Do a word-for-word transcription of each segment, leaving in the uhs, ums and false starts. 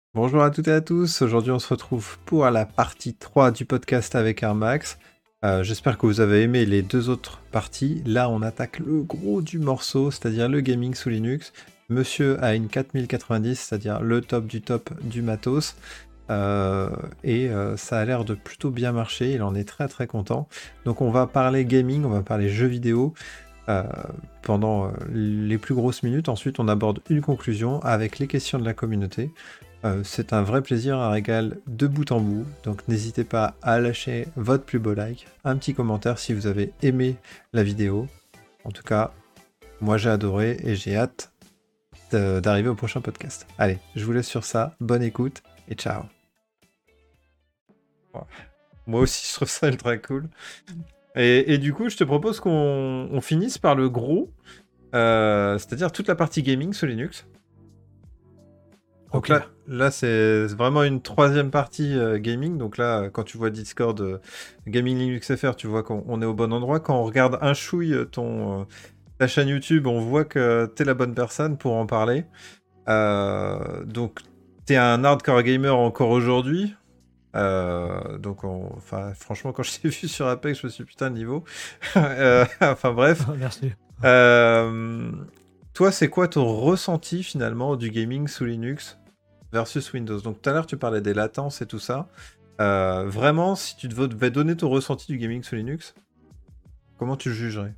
Bonjour à toutes et à tous, aujourd'hui on se retrouve pour la partie trois du podcast avec Air Max. Euh, J'espère que vous avez aimé les deux autres parties. Là on attaque le gros du morceau, c'est-à-dire le gaming sous Linux. Monsieur a une quatre mille quatre-vingt-dix, c'est-à-dire le top du top du matos. Euh, et euh, ça a l'air de plutôt bien marcher, il en est très très content. Donc on va parler gaming, on va parler jeux vidéo. Euh, pendant euh, les plus grosses minutes. Ensuite, on aborde une conclusion avec les questions de la communauté. Euh, c'est un vrai plaisir, un régal de bout en bout. Donc n'hésitez pas à lâcher votre plus beau like, un petit commentaire si vous avez aimé la vidéo. En tout cas, moi j'ai adoré et j'ai hâte de- d'arriver au prochain podcast. Allez, je vous laisse sur ça. Bonne écoute et ciao. Ouais. Moi aussi, je trouve ça ultra cool. Et, et du coup, je te propose qu'on on finisse par le gros. Euh, c'est-à-dire toute la partie gaming sous Linux. Donc Ok. là, là c'est vraiment une troisième partie euh, gaming. Donc là, quand tu vois Discord euh, Gaming Linux F R, tu vois qu'on on est au bon endroit. Quand on regarde un chouille euh, ton, euh, ta chaîne YouTube, on voit que t'es la bonne personne pour en parler. Euh, donc, t'es un hardcore gamer encore aujourd'hui. Euh, donc, on- enfin, franchement, quand je t'ai vu sur Apex, je me suis dit, putain, le niveau. Euh, enfin, bref. Merci. Euh, Toi, c'est quoi ton ressenti finalement du gaming sous Linux versus Windows? Donc tout à l'heure, tu parlais des latences et tout ça. Euh, vraiment, si tu devais devais donner ton ressenti du gaming sous Linux, comment tu le jugerais?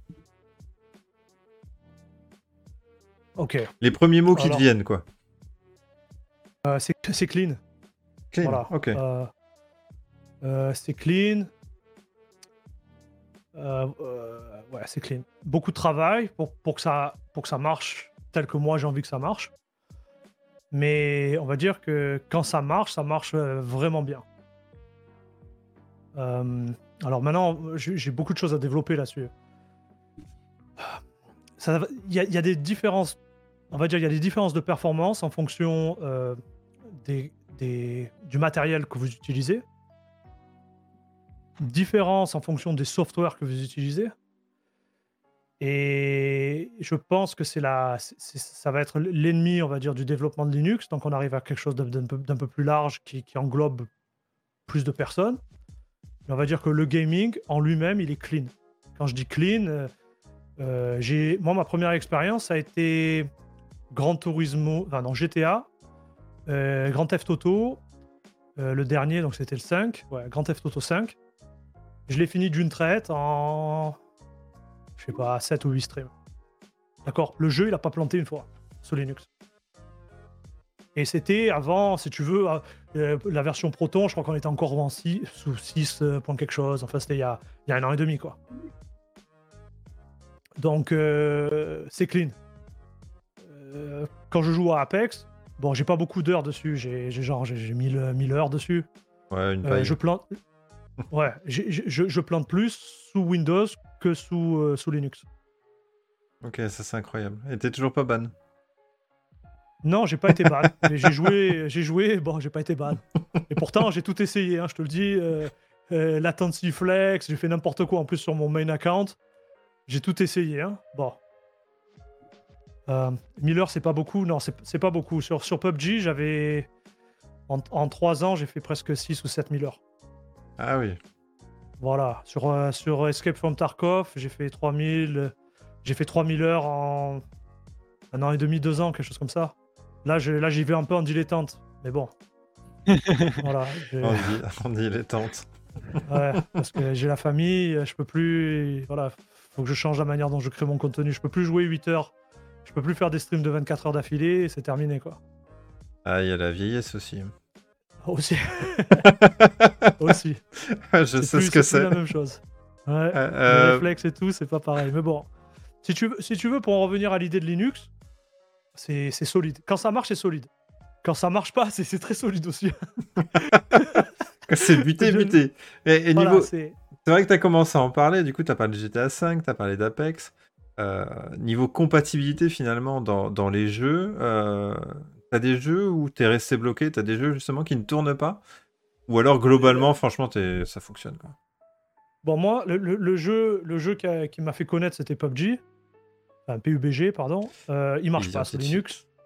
Ok. Les premiers mots qui te Alors, viennent, quoi. euh, c'est c'est clean. Clean, Voilà. ok. Euh, euh, c'est clean. Euh, euh, ouais, c'est clean. Beaucoup de travail pour, pour, que ça, pour que ça marche tel que moi j'ai envie que ça marche. Mais on va dire que quand ça marche, ça marche euh, vraiment bien. Euh, alors maintenant, j'ai j'ai beaucoup de choses à développer là-dessus. Ça- Il y, a- il y a des différences, on va dire, il y a des différences de performance en fonction euh, des, des- du matériel que vous utilisez. Différence en fonction des softwares que vous utilisez. Et je pense que c'est la, c'est- c'est- ça va être l'ennemi, on va dire, du développement de Linux. Donc on arrive à quelque chose d'un d'un peu, d'un peu plus large qui, qui englobe plus de personnes. Mais on va dire que le gaming en lui-même, il est clean. Quand je dis clean, euh, euh, j'ai, moi, ma première expérience a été Gran Turismo, enfin non, G T A, euh, Grand Theft Auto, euh, le dernier, donc c'était le cinq, ouais, Grand Theft Auto cinq. Je l'ai fini d'une traite en, je sais pas, sept ou huit streams. D'accord. Le jeu, il a pas planté une fois sous Linux. Et c'était avant, si tu veux, euh, la version Proton, je crois qu'on était encore en six, sous six euh, points quelque chose. Enfin, c'était il y a, il y a un an et demi, quoi. Donc, euh, c'est clean. Euh, quand je joue à Apex, bon, j'ai pas beaucoup d'heures dessus. J'ai j'ai genre j'ai j'ai mille, mille heures dessus. Ouais, une Euh, paille. je plante, ouais, j'ai- j'ai- je, je plante plus sous Windows que sous, euh, sous Linux. Ok, ça c'est incroyable. Et t'es toujours pas ban. Non, j'ai pas été ban. Mais j'ai joué, j'ai joué, bon, j'ai pas été ban. Et pourtant, j'ai tout essayé, hein, je te le dis. Euh, euh, latency flex, j'ai fait n'importe quoi en plus sur mon main account. J'ai tout essayé, hein. Bon. Euh, mille heures, c'est pas beaucoup. Non, c'est c'est pas beaucoup. Sur, sur P U B G, j'avais. En, en trois ans, j'ai fait presque six ou sept mille heures. Ah oui. Voilà. Sur, euh, sur Escape from Tarkov, j'ai fait trois mille. J'ai fait trois mille heures en un an et demi, deux ans, quelque chose comme ça. Là, je- là, j'y vais un peu en dilettante. Mais bon, voilà. j'ai- On dit, on dit les tentes. Ouais, parce que j'ai la famille, je peux plus. Voilà, faut que je change la manière dont je crée mon contenu. Je peux plus jouer huit heures. Je peux plus faire des streams de vingt-quatre heures d'affilée et c'est terminé, quoi. Ah, il y a la vieillesse aussi. Aussi. Aussi. Je C'est sais plus, ce que c'est plus c'est. la même chose. Ouais, Euh, les euh, réflexes et tout, c'est pas pareil. Mais bon, si tu veux, si tu veux pour en revenir à l'idée de Linux, c'est c'est solide. Quand ça marche, c'est solide. Quand ça marche pas, c'est c'est très solide aussi. c'est buté, Je- buté. Et, et Voilà, niveau, c'est. c'est vrai que tu as commencé à en parler, du coup, tu as parlé de G T A cinq, tu as parlé d'Apex. Euh, niveau compatibilité, finalement, dans, dans les jeux, euh, tu as des jeux où tu es resté bloqué, tu as des jeux, justement, qui ne tournent pas. Ou alors, globalement, franchement, t'es- ça fonctionne, quoi. Bon, moi, le, le- le jeu, le jeu qui, a- qui m'a fait connaître, c'était P U B G. Enfin, P U B G, pardon. Euh, il marche Easy pas sous Anti-Cheat. Linux.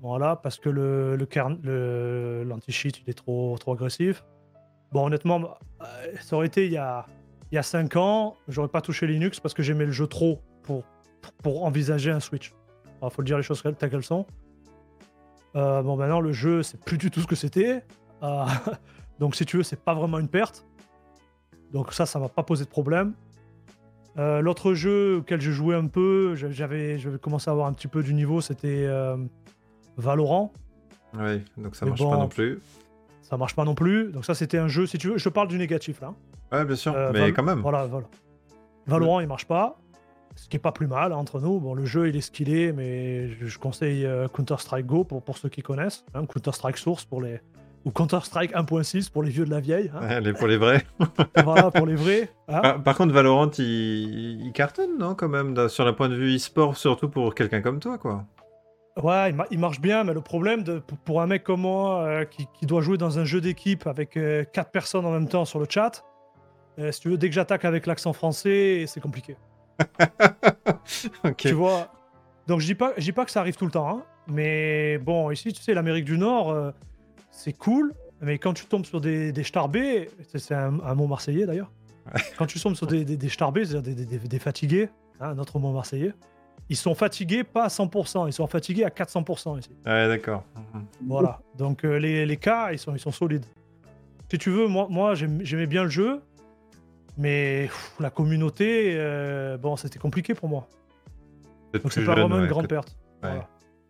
Voilà, parce que le, le, kern- le- l'anti-cheat, il est trop, trop agressif. Bon, honnêtement, euh, ça aurait été il y a, il y a cinq ans, j'aurais pas touché Linux parce que j'aimais le jeu trop pour, pour, pour envisager un Switch. Il faut le dire les choses telles qu'elles sont. Euh, bon, maintenant, le jeu, c'est plus du tout ce que c'était. Euh, donc, si tu veux, c'est pas vraiment une perte. Donc, ça, ça m'a pas posé de problème. Euh, l'autre jeu auquel j'ai joué un peu, j'a- j'avais, j'avais commencé à avoir un petit peu du niveau, c'était euh, Valorant. Oui, donc ça Mais marche pas non bon, plus. ça marche pas non plus. Donc, ça, c'était un jeu, si tu veux, je parle du négatif là. Ouais, bien sûr, Euh, mais Val- quand même. Voilà, voilà. Valorant, il marche pas. Ce qui est pas plus mal hein, entre nous. Bon, le jeu, il est ce qu'il est, mais je, je conseille euh, Counter-Strike Go pour, pour ceux qui connaissent. hein, Counter-Strike Source pour les. Ou Counter-Strike un point six pour les vieux de la vieille. hein. Allez, pour les vrais. Voilà, pour les vrais. hein. Par, par contre, Valorant, il... il cartonne, non, quand même, d'un- sur le point de vue e-sport, surtout pour quelqu'un comme toi, quoi. Ouais, il, ma- il marche bien, mais le problème de, pour- pour un mec comme moi euh, qui, qui doit jouer dans un jeu d'équipe avec euh, quatre personnes en même temps sur le chat, euh, si tu veux, dès que j'attaque avec l'accent français, c'est compliqué. Ok. Tu vois. Donc je dis pas, je dis pas que ça arrive tout le temps, hein, mais bon, ici, tu sais, l'Amérique du Nord, euh, c'est cool, mais quand tu tombes sur des, des starbés, c'est c'est un, un mot marseillais d'ailleurs, quand tu tombes sur des, des, des starbés, c'est-à-dire des, des, des- des fatigués, hein, notre mot marseillais, ils sont fatigués pas à cent pour cent, ils sont fatigués à quatre cents pour cent ici. Ouais, d'accord. Mhm. Voilà. Donc euh, les, les cas, ils sont, ils sont solides. Si tu veux, moi, moi j'aime- j'aimais bien le jeu, mais pff, la communauté, euh, bon, c'était compliqué pour moi. Peut-être Donc c'est plus pas jeune, vraiment une ouais, grande que- perte. ouais. Voilà.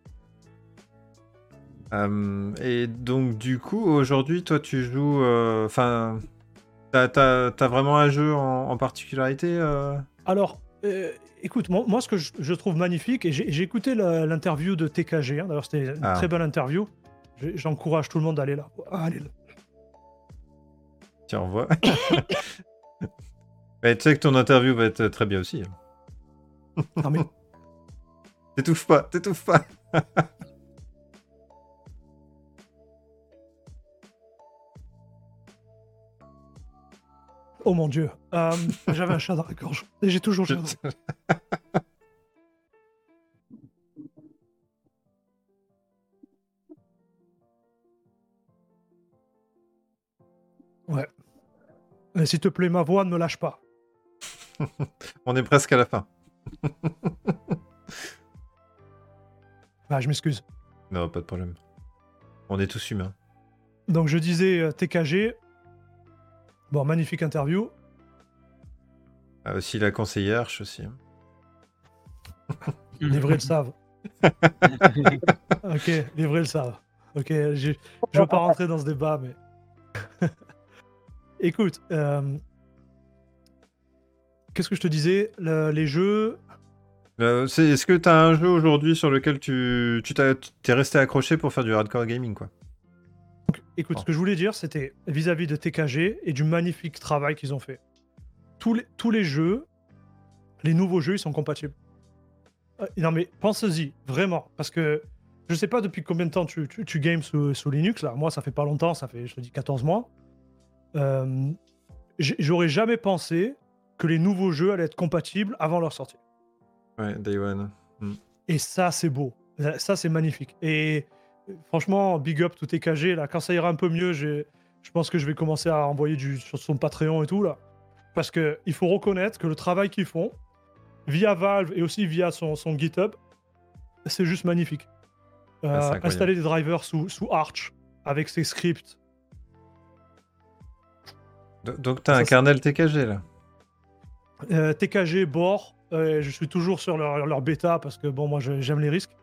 Euh, et donc, du coup, aujourd'hui, toi, tu joues... euh, Enfin, t'as, t'as- t'as vraiment un jeu en, en particularité euh Alors, euh, écoute, moi, moi, ce que je, je trouve magnifique, et j'ai j'ai écouté la- l'interview de T K G, hein, d'ailleurs c'était une Ah. très belle interview. J'ai- J'encourage tout le monde d'aller là. Ah, allez là. Tiens, on voit. Mais tu sais que ton interview va être très bien aussi. Non, mais T'étouffe pas, t'étouffe pas. oh mon dieu, Euh, j'avais un chat dans la gorge. Et j'ai toujours le chat. dans la- Ouais. Mais s'il te plaît, ma voix, ne me lâche pas. On est presque à la fin. Ah, je m'excuse. Non, pas de problème. On est tous humains. Donc je disais euh, T K G. Bon, magnifique interview. Ah, aussi la conseillère, je aussi. hein. Les vrais le savent. Ok, les vrais le savent. Ok, j'ai- je veux pas rentrer dans ce débat, mais. Écoute, euh, qu'est-ce que je te disais Le- Les jeux. Euh, c'est- Est-ce que t'as un jeu aujourd'hui sur lequel tu tu t'as- t'es resté accroché pour faire du hardcore gaming, quoi? Écoute, Oh. ce que je voulais dire, c'était vis-à-vis de T K G et du magnifique travail qu'ils ont fait. Tous les, tous les jeux, les nouveaux jeux, ils sont compatibles. Euh, non mais pense-y, vraiment, parce que je sais pas depuis combien de temps tu, tu, tu games sous, sous Linux, là. Moi, ça fait pas longtemps, ça fait, je te dis, quatorze mois. Euh, j'ai- J'aurais jamais pensé que les nouveaux jeux allaient être compatibles avant leur sortie. Ouais, Day One. Mm. Et ça, c'est beau. Ça, c'est magnifique. Et euh, franchement, big up tout T K G. Là, quand ça ira un peu mieux, j'ai- je pense que je vais commencer à envoyer du, sur son Patreon et tout. là. Parce qu'il faut reconnaître que le travail qu'ils font, via Valve et aussi via son, son GitHub, c'est juste magnifique. Euh, Ah, c'est incroyable. installer des drivers sous, sous Arch avec ses scripts. Do- Donc t'as Ça, un c'est- kernel T K G, là. Euh, T K G, Bord, euh, je suis toujours sur leur, leur bêta parce que bon, moi je- j'aime les risques.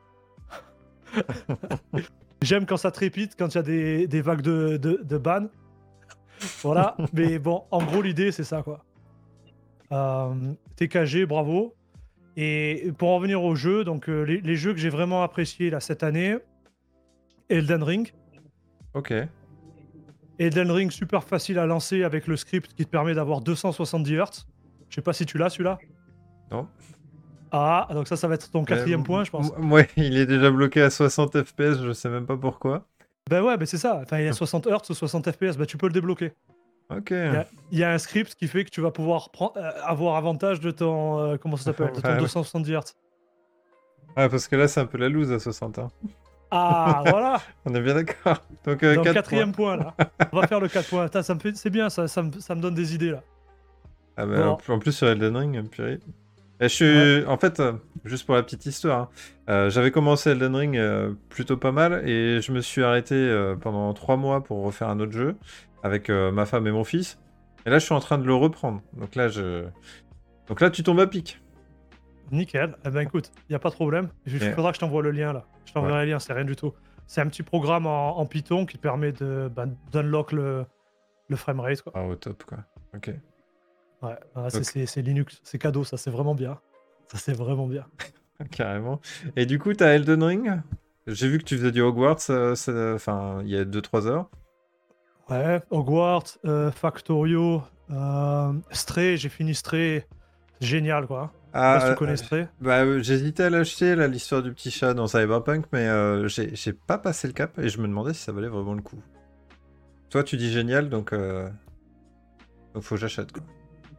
J'aime quand ça trépite, quand il y a des, des vagues de, de, de ban. Voilà, mais bon, en gros, l'idée c'est ça quoi. Euh, T K G, bravo. Et pour en revenir au jeu, donc euh, les, les jeux que j'ai vraiment appréciés là cette année, Elden Ring. Ok. Elden Ring, super facile à lancer avec le script qui te permet d'avoir deux cent soixante-dix hertz. Je sais pas si tu l'as celui-là. Non. Ah, donc ça, ça va être ton quatrième Euh, point, je pense. m- Ouais, il est déjà bloqué à soixante F P S, je sais même pas pourquoi. Ben ouais, ben c'est ça. Enfin, il y a soixante hertz ou soixante F P S, ben tu peux le débloquer. Ok. Il y a, il y a un script qui fait que tu vas pouvoir pren- euh, avoir avantage de ton. euh, comment ça s'appelle De ton Ouais, ouais. deux cent soixante-dix hertz. Ouais, parce que là, c'est un peu la loose à soixante. hein. Ah, voilà. On est bien d'accord. Donc, euh, Donc, quatre quatrième points. point, là. On va faire le quatre points. Attends, ça me fait... C'est bien, ça, ça, me... ça me donne des idées, là. Ah bah, Bon, en plus, sur Elden Ring, purée. Et je ouais. suis... En fait, euh, juste pour la petite histoire, hein, euh, j'avais commencé Elden Ring euh, plutôt pas mal et je me suis arrêté euh, pendant trois mois pour refaire un autre jeu avec euh, ma femme et mon fils. Et là, je suis en train de le reprendre. Donc là, je... Donc là, tu tombes à pic. Nickel. Eh ben, écoute, il n'y a pas de problème. Il Et- faudra que je t'envoie le lien, là. Je Ouais. t'enverrai le lien, c'est rien du tout. C'est un petit programme en, en Python qui permet de ben, d'unlock le, le framerate, quoi. Ah, au top, quoi. Ok. Ouais, ah, c'est Donc, c'est- c'est Linux, c'est cadeau, ça, c'est vraiment bien. Ça, c'est vraiment bien. carrément. Et du coup, t'as Elden Ring? J'ai vu que tu faisais du Hogwarts, euh, ça- enfin, il y a deux trois heures. Ouais, Hogwarts, euh, Factorio, euh, Stray, j'ai fini Stray. Génial, quoi. Je sais pas si tu Ah, connais euh, Stray. bah, euh, j'hésitais à l'acheter, là, l'histoire du petit chat dans Cyberpunk, mais euh, j'ai j'ai pas passé le cap et je me demandais si ça valait vraiment le coup. Toi, tu dis génial, donc, euh, donc faut que j'achète, quoi.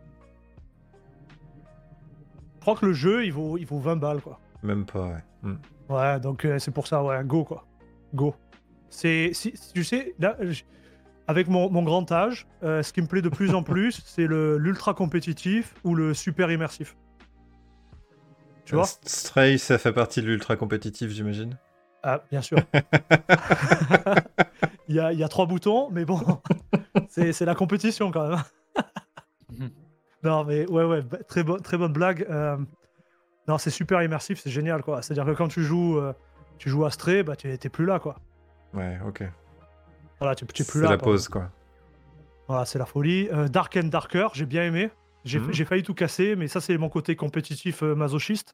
Je crois que le jeu, il vaut, il vaut vingt balles, quoi. Même pas, ouais. Hmm. Ouais, donc euh, c'est pour ça, ouais, go, quoi. Go. C'est, si, si- tu sais, là, j- avec mon, mon grand âge, euh, ce qui me plaît de plus en plus, c'est le l'ultra compétitif ou le super immersif. Tu Euh, vois? St- Stray, ça fait partie de l'ultra compétitif, j'imagine. Ah, bien sûr. Il y a, il y a trois boutons, mais bon, c'est c'est la compétition quand même. Mhm. Non, mais ouais, ouais, bah, très, bonne très bonne blague. euh, Non, c'est super immersif, c'est génial, quoi. C'est-à-dire que quand tu joues, euh, tu joues à Stray, bah, tu t'es plus là, quoi. Ouais, ok. Voilà, tu tu es plus C'est là. la pardon. pause, quoi. Voilà, c'est la folie. Euh, Dark and Darker, j'ai bien aimé. J'ai Mhm. j'ai failli tout casser, mais ça, c'est mon côté compétitif euh, masochiste.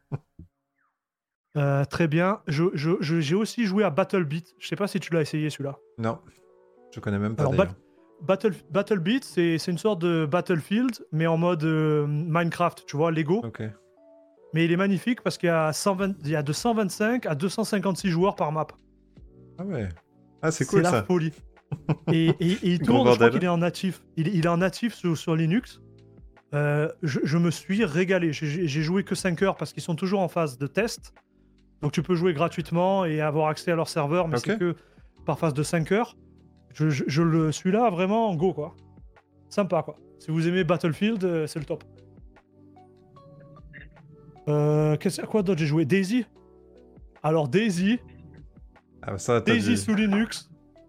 Euh, très bien. Je- je- je- J'ai aussi joué à Battle Beat. Je sais pas si tu l'as essayé, celui-là. Non, je connais même pas Alors, d'ailleurs. Bat- Battle, Battle Beat, c'est c'est une sorte de Battlefield, mais en mode euh, Minecraft, tu vois, Lego. Ok. Mais il est magnifique parce qu'il y a, cent vingt il y a de cent vingt-cinq à deux cent cinquante-six joueurs par map. Ah ouais. Ah, c'est C'est cool la ça. folie. Et, et- et il Gros tourne, je crois bordel. qu'il est en natif. Il, il est en natif sur, sur Linux. Euh, je, je me suis régalé. J'ai j'ai joué que cinq heures parce qu'ils sont toujours en phase de test. Donc tu peux jouer gratuitement et avoir accès à leur serveur, mais Ok. c'est que par phase de cinq heures. Je, je- je le suis là vraiment en go, quoi. Sympa, quoi. Si vous aimez Battlefield, euh, c'est le top. Euh, qu'est-ce- à quoi d'autre j'ai joué? Daisy. Alors Daisy, Ah, ça, t'as Daisy dû. sous Linux.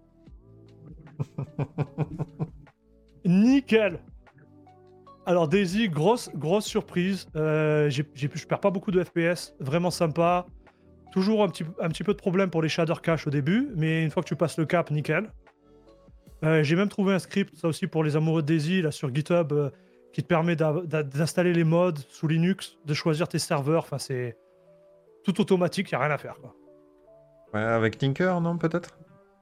Nickel. Alors Daisy, grosse, grosse surprise. Euh, j'ai- j'ai- je perds pas beaucoup de F P S, vraiment sympa. Toujours un petit, un petit peu de problème pour les shader cache au début, mais une fois que tu passes le cap, nickel. Euh, j'ai même trouvé un script, ça aussi pour les amoureux de Daisy, là sur GitHub, euh, qui te permet d'a- d'a- d'installer les mods sous Linux, de choisir tes serveurs. Enfin, c'est tout automatique, il n'y a rien à faire, quoi. Ouais, avec Tinker, non, peut-être?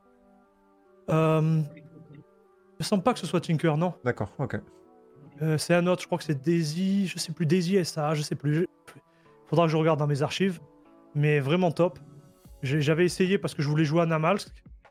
Euh, il me semble pas que ce soit Tinker, non. D'accord, ok. Euh, c'est un autre, je crois que c'est Daisy, je sais plus, Daisy S A, je sais plus. Faudra que je regarde dans mes archives. Mais vraiment top. J'ai- J'avais essayé parce que je voulais jouer à Namalsk.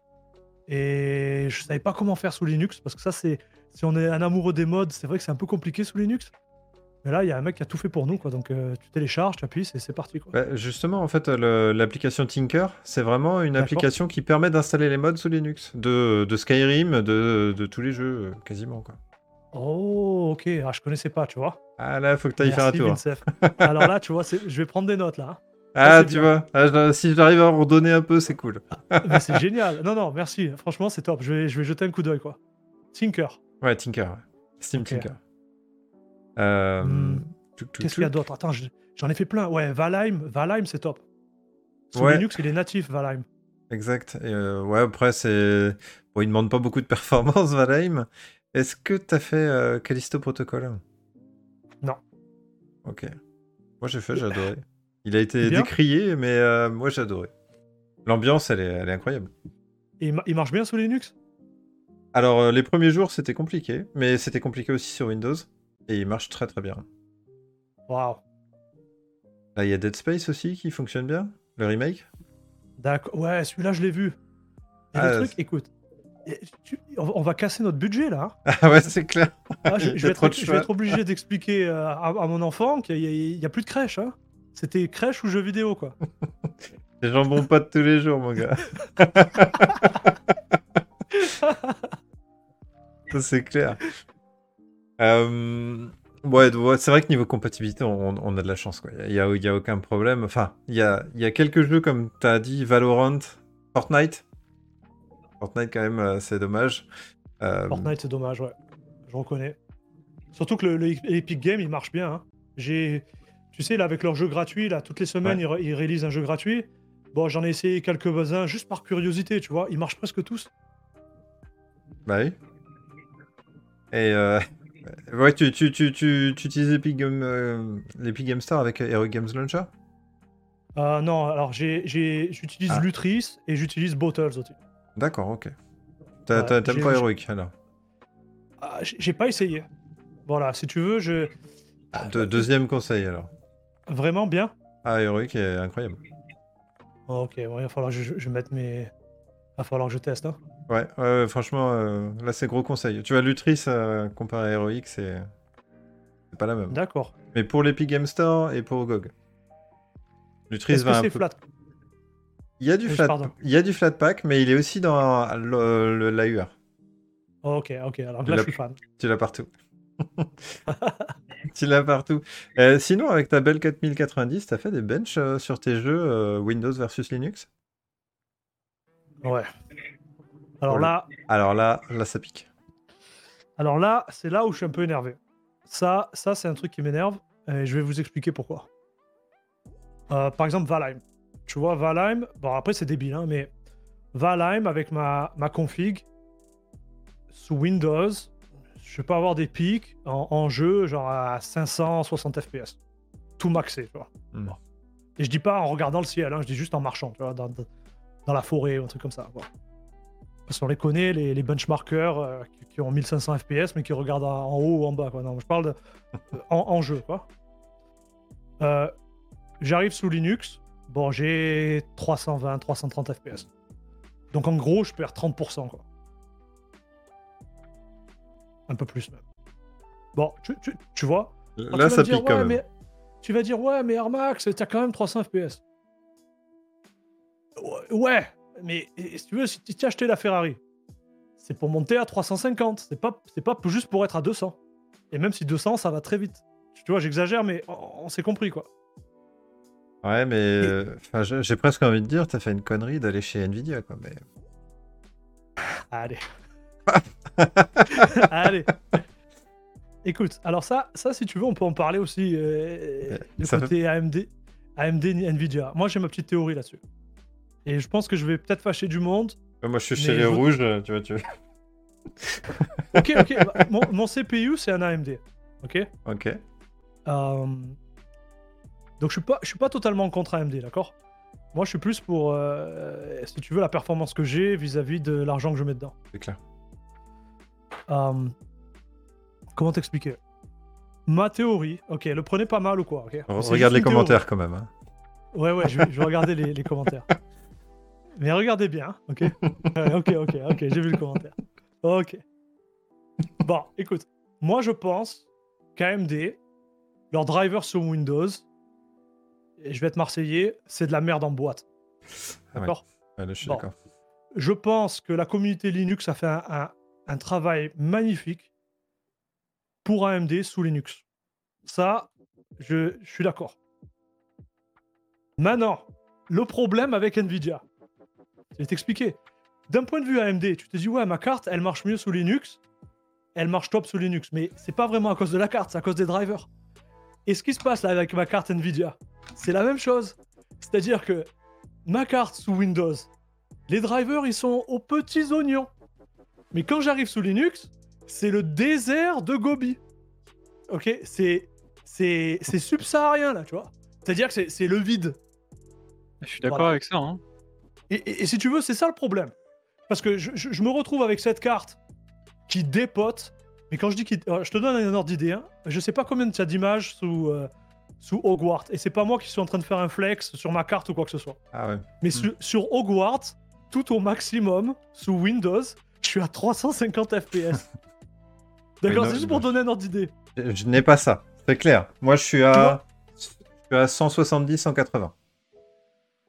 Et je savais pas comment faire sous Linux. Parce que ça, c'est. Si on est un amoureux des mods, c'est vrai que c'est un peu compliqué sous Linux. Mais là, il y a un mec qui a tout fait pour nous, quoi. Donc euh, tu télécharges, tu appuies, et c'est parti, quoi. Bah, justement, en fait, le- l'application Tinker, c'est vraiment une D'accord. application qui permet d'installer les mods sous Linux. De, de Skyrim, de, de tous les jeux, euh, quasiment, quoi. Oh, ok. Ah, je connaissais pas, tu vois. Ah là, faut que t'ailles faire un Merci, tour. Vincef. Alors là, tu vois, c'est- je vais prendre des notes, là. hein. Ah, c'est tu bien. vois. Ah, je- si j'arrive à redonner un peu, c'est cool. Mais c'est génial. Non, non, merci. Franchement, c'est top. Je vais, je vais jeter un coup d'œil, quoi. Tinker. Ouais, Tinker. ouais. Steam Ok. Tinker. Euh... Hmm, tuc, tuc, Qu'est-ce qu'il y a tuc. d'autre? Attends, je- j'en ai fait plein. Ouais, Valheim. Valheim, c'est top. Sous Ouais. Linux, il est natif, Valheim. Exact. Et, euh, ouais, après, c'est. Bon, il demande pas beaucoup de performance, Valheim. Est-ce que t'as fait euh, Callisto Protocol? Non. Ok. Moi, j'ai fait, j'ai adoré. Il a été C'est bien décrié, mais euh, moi, j'ai adoré. L'ambiance, elle est, elle est incroyable. Et il, ma- il marche bien sous Linux? Alors, euh, les premiers jours, c'était compliqué, mais c'était compliqué aussi sur Windows. Et il marche très très bien. Waouh. Là, il y a Dead Space aussi qui fonctionne bien, le remake. D'accord. Ouais, celui-là, je l'ai vu. Et Ah, le truc, c'est- écoute, et tu- on, va- on va casser notre budget, là. hein. Ah ouais, c'est clair. Ah, je, Il y je a vais trop être, de je choix. vais être obligé d'expliquer euh, à, à mon enfant qu'il n'y a, il y a plus de crèche. Hein. C'était crèche ou jeu vidéo, quoi. Les jambons pas de tous les jours, mon gars. Ça, c'est clair. Euh, Ouais, ouais, c'est vrai que niveau compatibilité, on, on a de la chance, quoi. Il n'y a, il y a aucun problème. Enfin, il y a, il y a quelques jeux, comme tu as dit, Valorant, Fortnite. Fortnite, quand même, euh, c'est dommage. Euh, Fortnite, c'est dommage, ouais. Je reconnais. Surtout que le, le Epic Game, il marche bien. Hein. J'ai, tu sais, là, avec leur jeu gratuit, là, toutes les semaines, Ouais. ils, ré- ils réalisent un jeu gratuit. Bon, j'en ai essayé quelques-uns juste par curiosité, tu vois. Ils marchent presque tous. Bah oui. Et euh, ouais, tu, tu, tu, tu, tu utilises l'Epic Game, euh, l'Epic Game Store avec Hero Games Launcher? Euh, non, alors j'ai, j'ai- j'utilise Ah, Lutris et j'utilise Bottles aussi. d'accord, ok. T'a- Ouais, t'a- T'aimes j'ai, pas j'ai Heroic, alors? ah, j'ai- j'ai pas essayé. Voilà, si tu veux, je... ah, De- deuxième conseil, alors. vraiment bien. Ah, Heroic est incroyable. Oh, ok, ouais, il va falloir que je, je mette mes... va falloir que je teste. Hein. Ouais, ouais, ouais, franchement, euh, là, c'est gros conseil. Tu vois, Lutris, euh, comparé à Heroic, c'est c'est pas la même. D'accord. Mais pour l'Epic Game Store et pour G O G. Lutris Est-ce que va un c'est peu... flat? Il y a du Oui, flat, pardon. il y a du Flatpak, mais il est aussi dans le, le- l'A U R. Oh, ok, ok, alors Tu là, l'as je suis fan. tu l'as partout. Tu l'as partout. Euh, sinon, avec ta belle quatre mille quatre-vingt-dix, t'as fait des benches euh, sur tes jeux euh, Windows versus Linux? Ouais. Oh Alors là. là, Alors là, là, ça pique. alors là, c'est là où je suis un peu énervé. Ça, ça c'est un truc qui m'énerve et je vais vous expliquer pourquoi. Euh, par exemple, Valheim. Tu vois, Valheim, bon après c'est débile, hein, mais Valheim avec ma, ma config sous Windows, je vais pas avoir des pics en, en jeu genre à cinq cent soixante F P S. Tout maxé, tu vois. Hmm. Et je dis pas en regardant le ciel, hein, je dis juste en marchant, tu vois, dans, dans la forêt ou un truc comme ça. Quoi. Parce qu'on les connaît, les, les benchmarkers euh, qui, qui ont mille cinq cents F P S mais qui regardent en, en haut ou en bas. Quoi. Non, je parle de, en, en jeu, quoi. Euh, J'arrive sous Linux, bon, j'ai trois cent vingt, trois cent trente F P S. Donc en gros, je perds trente pour cent, quoi. Un peu plus même. Bon, tu, tu, tu vois. Alors, Là, tu vas ça me dire, pique quand ouais, même. mais tu vas dire, ouais, mais Air Max, t'as quand même trois cents F P S. Ouais, ouais, mais et, si tu veux, si tu as acheté la Ferrari, c'est pour monter à trois cent cinquante. C'est pas, c'est pas juste pour être à deux cents. Et même si deux cents, ça va très vite. Tu vois, j'exagère, mais on, on s'est compris, quoi. Ouais, mais Et- euh, enfin, j'ai j'ai presque envie de dire, t'as fait une connerie d'aller chez Nvidia, quoi. Mais... Allez. Allez. Écoute, alors ça, ça, si tu veux, on peut en parler aussi euh, Euh, du ça côté A M D, A M D Nvidia. Moi, j'ai ma petite théorie là-dessus. Et je pense que je vais peut-être fâcher du monde. Ouais, moi, je suis Mais chez les je- rouges, euh, tu vois, tu vois. Ok, ok. bah, mon, mon C P U, c'est un A M D. Ok. Ok. Euh, Donc je suis pas, je suis pas totalement contre A M D, d'accord. Moi, je suis plus pour, euh, si tu veux, la performance que j'ai vis-à-vis de l'argent que je mets dedans. C'est clair. Euh, Comment t'expliquer? Ma théorie, ok, le prenez pas mal ou quoi, ok. Re- C'est Regarde juste les une théorie. commentaires, quand même. Hein. Ouais, ouais, je vais, je vais regarder les, les commentaires. Mais regardez bien, ok. Ouais, ok, ok, ok, j'ai vu le commentaire. Ok. Bon, écoute, moi je pense qu'A M D, leur driver sur Windows, et je vais être marseillais, c'est de la merde en boîte. Ah ouais. D'accord. Ouais, là, je suis Bon. d'accord. Je pense que la communauté Linux a fait un, un- un travail magnifique pour A M D sous Linux. Ça, je, je suis d'accord. Maintenant, le problème avec Nvidia, je vais t'expliquer. D'un point de vue A M D, tu te dis, ouais, ma carte, elle marche mieux sous Linux, elle marche top sous Linux, mais c'est pas vraiment à cause de la carte, c'est à cause des drivers. Et ce qui se passe là avec ma carte Nvidia, c'est la même chose. C'est-à-dire que ma carte sous Windows, les drivers, ils sont aux petits oignons. Mais quand j'arrive sous Linux, c'est le désert de Gobi. Ok, c'est c'est c'est subsaharien là, tu vois. C'est-à-dire que c'est c'est le vide. Je suis d'accord Voilà. avec ça. Hein. Et, et- et si tu veux, c'est ça le problème. Parce que je, je- je me retrouve avec cette carte qui dépote. Mais quand je dis qu'il... euh, je te donne un ordre d'idée. Hein. Je sais pas combien tu as d'images sous, euh, sous Hogwarts. Et c'est pas moi qui suis en train de faire un flex sur ma carte ou quoi que ce soit. Ah ouais. Mais Hmm. sur, sur Hogwarts, tout au maximum, sous Windows, je suis à trois cent cinquante F P S. D'accord, Mais non, c'est juste pour non. donner un ordre d'idée. Je, je n'ai pas ça, c'est clair. Moi, je suis Tu à, vois je suis à cent soixante-dix, cent quatre-vingts.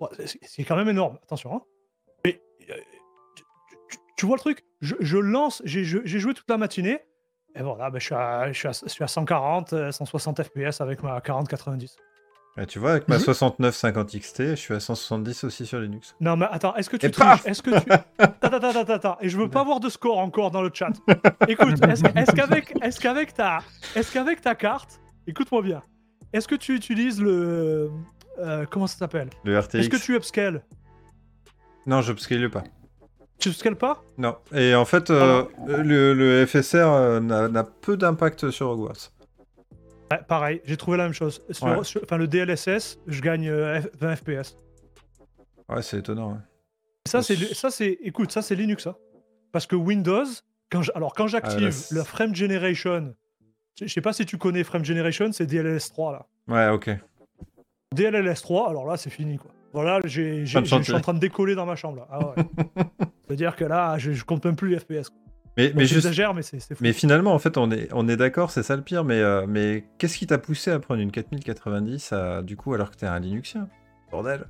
Ouais, c'est c'est quand même énorme, attention. Hein. Mais euh, tu, tu- tu vois le truc? Je, je lance, j'ai je- j'ai joué toute la matinée, et voilà, ben, je, suis à, je, suis à, je suis à cent quarante, euh, cent soixante F P S avec ma quarante quatre-vingt-dix. Ouais, tu vois, avec ma Je... soixante-neuf cinquante X T, je suis à cent soixante-dix aussi sur Linux. Non, mais attends, est-ce que Et tu triches? paf. Est-ce que tu. Attends, attends, attends, attends, et je veux pas avoir de score encore dans le chat. Écoute, est-ce que- est-ce qu'avec est qu'avec ta, est qu'avec ta carte, écoute-moi bien, est-ce que tu utilises le. euh, comment ça s'appelle? Le R T X. Est-ce que tu upscale? Non, je upscale pas. Tu upscales pas? Non. Et en fait, euh, le, le F S R euh, n'a n'a peu d'impact sur Hogwarts. Ouais, pareil, j'ai trouvé la même chose. Sur, Ouais. sur- enfin, le D L S S, je gagne euh, F- vingt F P S. Ouais, c'est étonnant. Ouais. Ça, c'est, Yes. ça, c'est, écoute, ça, c'est Linux. Hein. Parce que Windows, quand je- alors quand Ah, là, j'active c'est- le Frame Generation, je je sais pas si tu connais Frame Generation, c'est D L L S trois là. Ouais, ok. D L L S trois, alors là, c'est fini quoi. Voilà, j'ai, j'ai- Fin de j'ai- je suis chantier. en train de décoller dans ma chambre là. Ah ouais. C'est-à-dire que là, je, je compte même plus les F P S. Quoi. Mais, Bon, mais, juste... j'exagère, mais c'est, c'est fou. mais finalement, en fait, on est, on est d'accord, c'est ça le pire. Mais, euh, mais qu'est-ce qui t'a poussé à prendre une quatre mille quatre-vingt-dix à, du coup, alors que t'es un Linuxien? Bordel.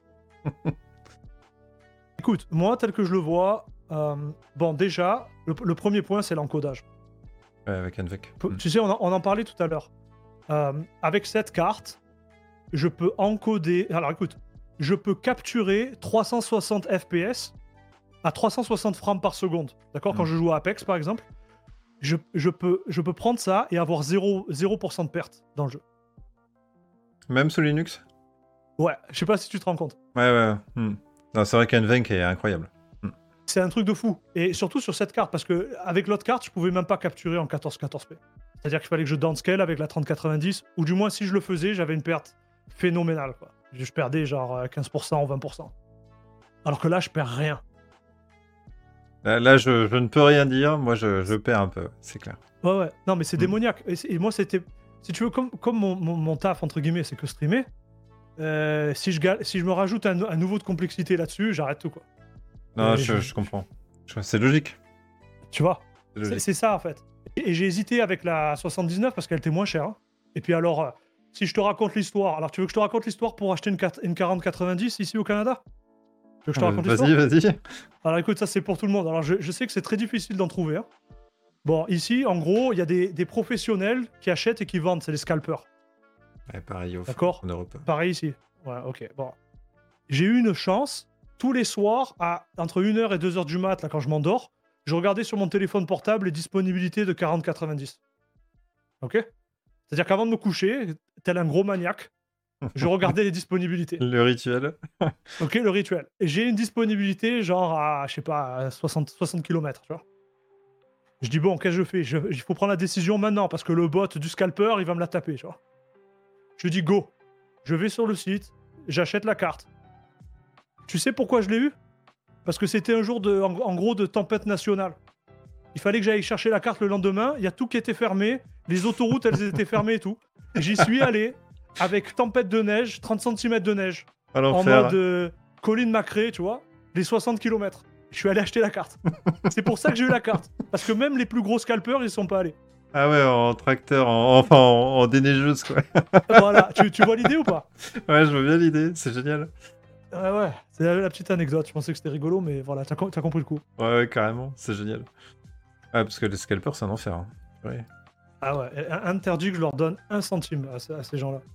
Écoute, moi, tel que je le vois, euh, bon, déjà, le, le premier point, c'est l'encodage. Ouais, avec Anvec. Peu- Mm. Tu sais, on en, on en parlait tout à l'heure. Euh, avec cette carte, je peux encoder. Alors écoute, je peux capturer trois cent soixante F P S à trois cent soixante frames par seconde. D'accord? Quand Mm. je joue à Apex, par exemple, je, je peux, je peux prendre ça et avoir zéro pour cent de perte dans le jeu. Même sous Linux? Ouais, je sais pas si tu te rends compte. Ouais, ouais. Mm. Non, c'est vrai qu'Anvec est incroyable. C'est un truc de fou. Et surtout sur cette carte, parce que avec l'autre carte, je pouvais même pas capturer en quatorze quatorze p. C'est-à-dire qu'il fallait que je downscale avec la trente quatre-vingt-dix, ou du moins si je le faisais, j'avais une perte phénoménale. Quoi. Je perdais genre quinze pour cent ou vingt pour cent. Alors que là, je perds rien. Là, là, je, je ne peux rien dire. Moi, je, je perds un peu, c'est clair. Ouais, ouais. Non, mais c'est Mm. démoniaque. Et, c'est- et moi, c'était. Si tu veux, comme, comme mon, mon- mon taf, entre guillemets, c'est que streamer, euh, si, je, ga- si je me rajoute un, un niveau de complexité là-dessus, j'arrête tout, quoi. Non, Et je, je- je comprends. Je- C'est logique. Tu vois? C'est C'est logique. c'est ça, en fait. Et, et j'ai hésité avec la soixante-dix-neuf parce qu'elle était moins chère. Hein. Et puis alors, euh, si je te raconte l'histoire, alors tu veux que je te raconte l'histoire pour acheter une, quat- une quarante quatre-vingt-dix ici au Canada? Tu veux que je te Euh, raconte l'histoire? Vas-y, vas-y. Alors écoute, ça c'est pour tout le monde. Alors je, je sais que c'est très difficile d'en trouver. Hein. Bon, ici, en gros, il y a des, des professionnels qui achètent et qui vendent, c'est les scalpers. Ouais, pareil au D'accord. en Europe. Pareil ici. Ouais, ok. Bon. J'ai eu une chance. Tous les soirs, à entre une heure et deux heures du mat, là, quand je m'endors, je regardais sur mon téléphone portable les disponibilités de quarante quatre-vingt-dix. Ok? C'est-à-dire qu'avant de me coucher, tel un gros maniaque, je regardais les disponibilités. Le rituel. Ok, le rituel. Et j'ai une disponibilité genre à, je sais pas, à soixante, soixante kilomètres, tu vois. Je dis bon, qu'est-ce que je fais? Je- Il faut prendre la décision maintenant parce que le bot du scalper, il va me la taper, tu vois. Je dis go. Je vais sur le site, j'achète la carte. Tu sais pourquoi je l'ai eu? Parce que c'était un jour de, en, en gros de tempête nationale. Il fallait que j'aille chercher la carte le lendemain. Il y a tout qui était fermé. Les autoroutes, elles étaient fermées et tout. Et j'y suis allé avec tempête de neige, trente centimètres de neige. À En l'enfer. mode euh, Colin McRae, tu vois. Les soixante kilomètres. Je suis allé acheter la carte. C'est pour ça que j'ai eu la carte. Parce que même les plus gros scalpers, ils sont pas allés. Ah ouais, en tracteur, en... enfin en, en déneigeuse, quoi. Voilà. Tu, tu vois l'idée ou pas? Ouais, je vois bien l'idée, c'est génial. Ouais, ouais. C'est la, la petite anecdote. Je pensais que c'était rigolo, mais voilà, t'as, co- t'as compris le coup. Ouais, ouais, carrément, c'est génial. Ouais, parce que les scalpers, c'est un enfer. Hein. Ouais. Ah ouais. Et interdit que je leur donne un centime à, ce- à ces gens-là.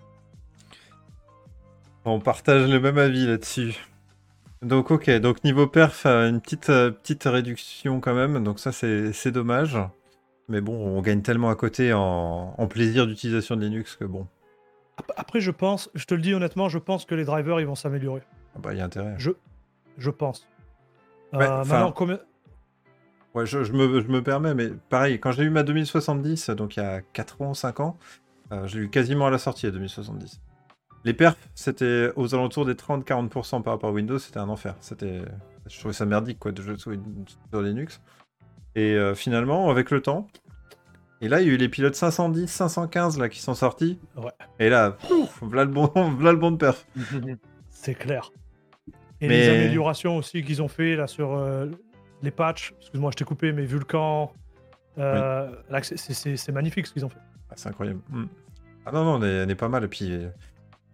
On partage le même avis là-dessus. Donc, ok, donc niveau perf, euh, une petite, euh, petite réduction quand même, donc ça, c'est c'est dommage. Mais bon, on gagne tellement à côté en, en plaisir d'utilisation de Linux que bon, Ap- Après, je pense, je te le dis honnêtement, je pense que les drivers, ils vont s'améliorer. ah bah, il y a intérêt. Je, je pense. Euh, Ouais, enfin- maintenant, combien... Ouais, je, je me, je me permets, mais pareil, quand j'ai eu ma deux mille soixante-dix, donc il y a quatre ans, cinq ans, euh, je l'ai eu quasiment à la sortie, la deux mille soixante-dix. Les perfs, c'était aux alentours des trente à quarante pour cent par rapport à Windows, c'était un enfer. C'était, je trouvais ça merdique, quoi, de jouer sur, sur Linux. Et euh, finalement, avec le temps, et là, il y a eu les pilotes cinq cent dix, cinq cent quinze là, qui sont sortis. Ouais. Et là, pouf, voilà le bon, voilà le bon de perf. C'est clair. Et Mais- les améliorations aussi qu'ils ont fait là sur euh, les patchs. Excuse-moi, je t'ai coupé, mais Vulkan, euh, là, c'est- c'est c'est- c'est magnifique ce qu'ils ont fait. Ah, c'est incroyable. Mm. Ah non, non, on est, on est pas mal. Et puis, euh,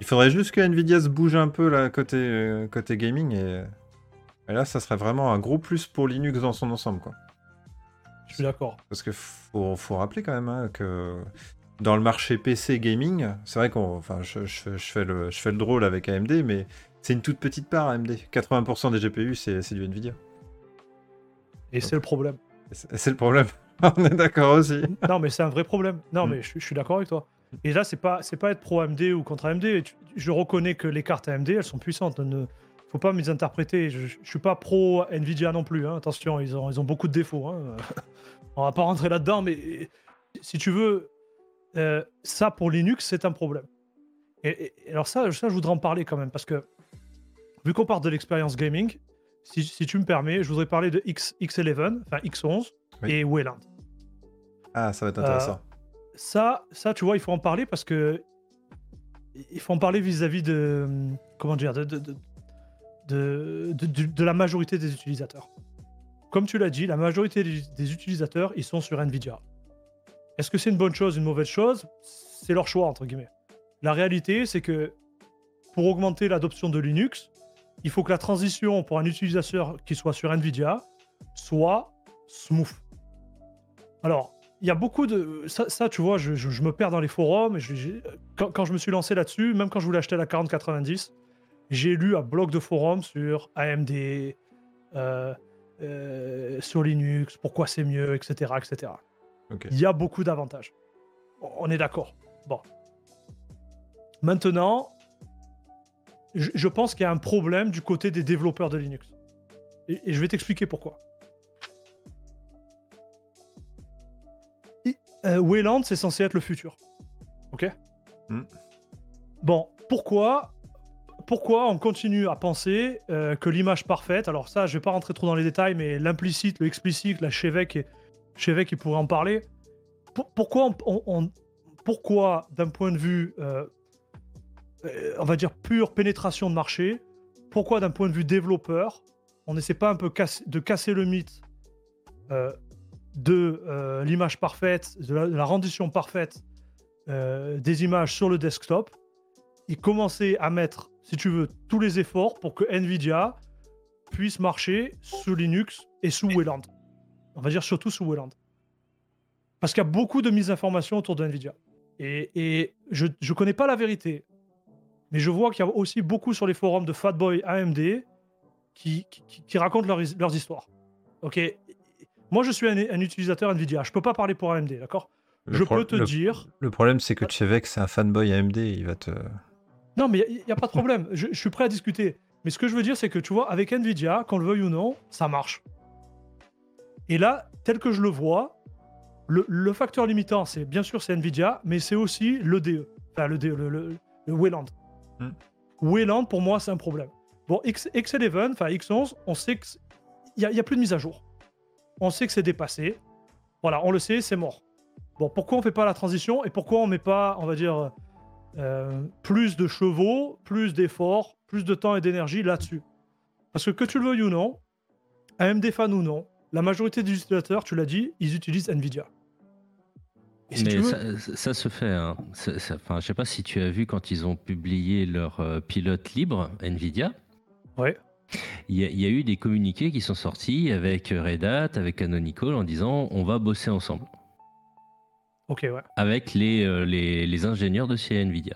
Il faudrait juste que Nvidia se bouge un peu là, côté, euh, côté gaming, et, et là, ça serait vraiment un gros plus pour Linux dans son ensemble, quoi. Je suis d'accord. Parce que faut, faut rappeler quand même hein, que dans le marché P C gaming, c'est vrai qu'on, enfin, je, je, je fais le, je fais le drôle avec A M D, mais c'est une toute petite part A M D. quatre-vingts pour cent des G P U, c'est, c'est du Nvidia. Et Donc, c'est le problème. c'est, c'est le problème. On est d'accord aussi. Non, mais c'est un vrai problème. Non, Mm. mais je, je suis d'accord avec toi. Et là, c'est pas, c'est pas être pro A M D ou contre A M D. Tu- Je reconnais que les cartes A M D, elles sont puissantes. Ne faut pas me les interpréter. Je, je suis pas pro Nvidia non plus. Hein. Attention, ils ont, ils ont beaucoup de défauts. Hein. On va pas rentrer là-dedans, mais si tu veux, euh, ça pour Linux, c'est un problème. Et, et- alors ça, ça, je voudrais en parler quand même parce que vu qu'on parle de l'expérience gaming, si, si tu me permets, je voudrais parler de X, X11, enfin X onze Oui. et Wayland. Ah, ça va être intéressant. Euh, ça, ça, tu vois, il faut en parler parce que il faut en parler vis-à-vis de comment dire de, de, de, de, de- de- de la majorité des utilisateurs. Comme tu l'as dit, la majorité des, des utilisateurs, ils sont sur Nvidia. Est-ce que c'est une bonne chose, une mauvaise chose? C'est leur choix entre guillemets. La réalité, c'est que pour augmenter l'adoption de Linux, il faut que la transition pour un utilisateur qui soit sur Nvidia soit smooth. Alors, il y a beaucoup de... Ça, ça, tu vois, je, je- je me perds dans les forums. Et je- j'ai- quand, quand je me suis lancé là-dessus, même quand je voulais acheter la quarante quatre-vingt-dix, j'ai lu un bloc de forums sur A M D, euh, euh, sur Linux, pourquoi c'est mieux, et cetera, et cetera. Ok. Il y a beaucoup d'avantages. On est d'accord. Bon. Maintenant, je, je pense qu'il y a un problème du côté des développeurs de Linux. Et, et je vais t'expliquer pourquoi. Euh, Wayland, c'est censé être le futur. Ok Mm. Bon, pourquoi pourquoi on continue à penser euh, que l'image parfaite, alors ça, je vais pas rentrer trop dans les détails, mais l'implicite, le explicite, la Chevek, et, Chevek, il pourrait en parler. Pour- pourquoi, on, on- on- pourquoi d'un point de vue, euh, euh, on va dire, pure pénétration de marché, pourquoi d'un point de vue développeur, on n'essaie pas un peu casse- de casser le mythe euh, de euh, l'image parfaite, de la, de la rendition parfaite euh, des images sur le desktop, et commencer à mettre, si tu veux, tous les efforts pour que Nvidia puisse marcher sous Linux et sous Wayland. On va dire surtout sous Wayland. Parce qu'il y a beaucoup de misinformations autour de Nvidia. Et, et je ne connais pas la vérité, mais je vois qu'il y a aussi beaucoup sur les forums de Fatboy A M D qui, qui, qui racontent leur, leurs histoires. Ok. Moi, je suis un, un utilisateur Nvidia. Je peux pas parler pour A M D, d'accord? Le Je pro- peux te le- dire... Le problème, c'est que Chevek, c'est un fanboy A M D. Il va te. Non, mais il n'y a, a pas de problème. Je, je suis prêt à discuter. Mais ce que je veux dire, c'est que, tu vois, avec Nvidia, qu'on le veuille ou non, ça marche. Et là, tel que je le vois, le, le facteur limitant, c'est bien sûr c'est Nvidia, mais c'est aussi l'E D E. Enfin, l'E D E, le, le, le Wayland. Hmm. Wayland, pour moi, c'est un problème. Bon, X, X onze, enfin X onze, on sait qu'il n'y a, y a plus de mise à jour. On sait que c'est dépassé. Voilà, on le sait, c'est mort. Bon, pourquoi on fait pas la transition et pourquoi on met pas, on va dire, euh, plus de chevaux, plus d'efforts, plus de temps et d'énergie là-dessus? Parce que que tu le veuilles ou non, A M D fan ou non, la majorité des utilisateurs, tu l'as dit, ils utilisent Nvidia. Et si Mais tu veux, ça, ça se fait. Hein. Ça- ça- Enfin, je sais pas si tu as vu quand ils ont publié leur euh, pilote libre, Nvidia. ouais, Il y, a, il y a eu des communiqués qui sont sortis avec Red Hat, avec Canonical, en disant on va bosser ensemble ok, ouais. avec les, euh, les, les ingénieurs de chez Nvidia.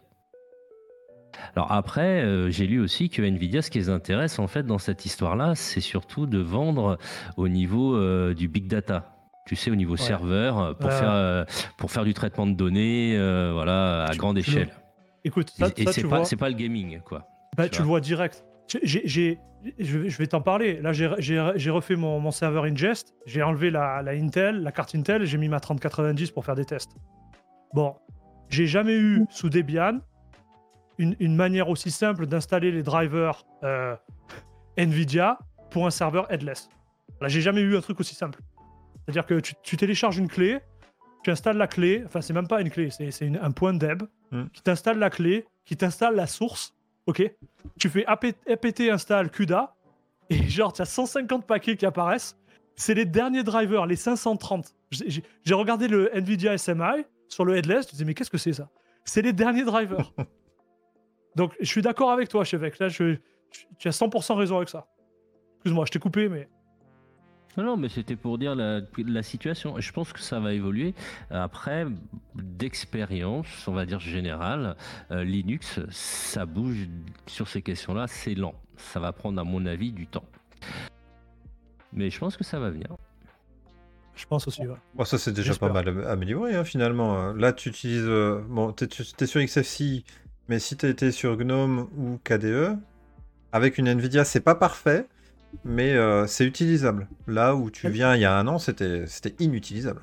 Alors après, euh, j'ai lu aussi que Nvidia, ce qui les intéresse en fait dans cette histoire-là, c'est surtout de vendre au niveau euh, du big data. Tu sais, au niveau Ouais. serveur, pour, Ouais, faire, ouais. euh, pour faire du traitement de données, euh, voilà, à Tu- grande tu le- échelle. Écoute, ça, Et, et ça, c'est tu pas, vois, c'est pas le gaming, quoi. bah, tu tu vois. le vois direct. J'ai, j'ai- je vais je vais t'en parler. Là, j'ai- j'ai j'ai refait mon, mon serveur ingest. J'ai enlevé la, la Intel, la carte Intel, et j'ai mis ma trente quatre-vingt-dix pour faire des tests. Bon, j'ai jamais eu sous Debian une, une manière aussi simple d'installer les drivers euh, Nvidia pour un serveur headless. Là, j'ai jamais eu un truc aussi simple. C'est-à-dire que tu, tu télécharges une clé, tu installes la clé, enfin, c'est même pas une clé, c'est c'est une- un point deb Mm. qui t'installe la clé, qui t'installe la source, ok? Tu fais apt install CUDA, et genre, tu as cent cinquante paquets qui apparaissent. C'est les derniers drivers, les cinq cent trente. J'ai j'ai- j'ai regardé le Nvidia S M I sur le headless, je me disais, mais qu'est-ce que c'est ça? C'est les derniers drivers. Donc, je suis d'accord avec toi, Chevec. Là, je, je- tu as cent pour cent raison avec ça. Excuse-moi, je t'ai coupé, mais Non, non, mais c'était pour dire la, la situation. Je pense que ça va évoluer. Après, d'expérience, on va dire générale, euh, Linux, ça bouge sur ces questions-là, c'est lent. Ça va prendre, à mon avis, du temps. Mais je pense que ça va venir. je pense aussi. Ouais. Bon, ça, c'est déjà pas J'espère. mal amélioré, hein, finalement. Là, tu utilises. euh, Bon, t'es t'es sur X F C, mais si t'étais sur GNOME ou K D E, avec une Nvidia, c'est pas parfait, mais euh, c'est utilisable. Là où tu Elle- viens il y a un an, c'était c'était inutilisable.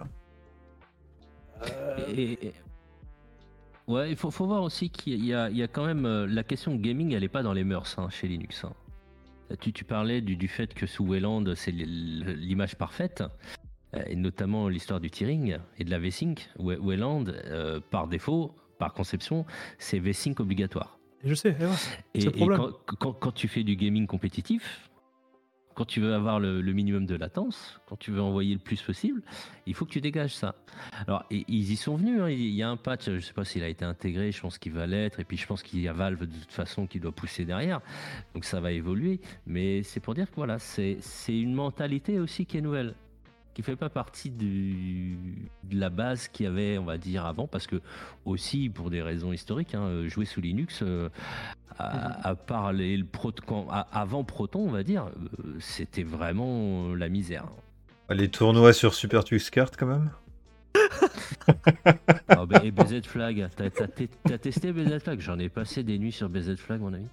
Euh, Et, et- ouais, il faut, faut voir aussi qu'il y a, il y a quand même euh, la question de gaming, elle n'est pas dans les mœurs hein, chez Linux. hein. Tu, tu parlais du, du fait que sous Wayland, c'est l- l'image parfaite, euh, et notamment l'histoire du tearing et de la V-Sync. Way- Wayland, euh, par défaut, par conception, c'est V-Sync obligatoire. et je sais, et ouais, Et, c'est le et problème. quand, quand- quand tu fais du gaming compétitif, quand tu veux avoir le, le minimum de latence, quand tu veux envoyer le plus possible, il faut que tu dégages ça. Alors, et- ils y sont venus. hein. Il y a un patch, je ne sais pas s'il a été intégré, je pense qu'il va l'être. Et puis, je pense qu'il y a Valve de toute façon qui doit pousser derrière. Donc, ça va évoluer. Mais c'est pour dire que voilà, c'est c'est une mentalité aussi qui est nouvelle, qui fait pas partie du, de la base qu'il y avait, on va dire, avant. Parce que, aussi, pour des raisons historiques, hein, euh, jouer sous Linux. euh, à, à part les, le Prot- quand- à- avant Proton, on va dire, euh, c'était vraiment euh, la misère. Les tournois sur Super Tuxkart, quand même. Ah, bah, et B Z Flag, t'as, t'as te- t'as testé B Z Flag? J'en ai passé des nuits sur B Z Flag, mon ami.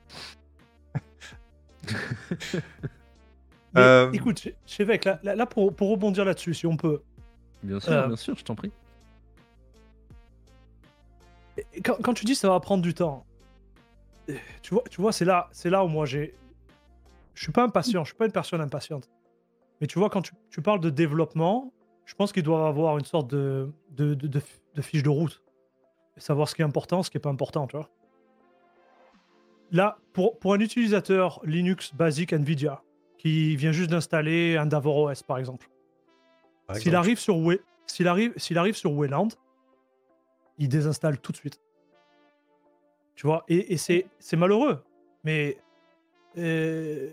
Mais Euh, écoute, Che- Chevec, là, là, là, pour, pour rebondir là-dessus, si on peut. Bien sûr, Euh, bien sûr, je t'en prie. Et Quand, quand tu dis ça va prendre du temps, euh, tu vois, tu vois c'est là, c'est là où moi j'ai. Je suis pas impatient, je suis pas une personne impatiente. Mais tu vois, quand tu, tu parles de développement, je pense qu'il doit avoir une sorte de, de, de, de, de fiche de route. Et savoir ce qui est important, ce qui est pas important, tu vois. Là, pour, pour un utilisateur Linux basique Nvidia, qui vient juste d'installer un DaVorOS, par exemple, par s'il exemple. arrive sur Way- s'il arrive, s'il arrive sur Wayland, il désinstalle tout de suite. Tu vois, et, et c'est, c'est malheureux. Mais. euh,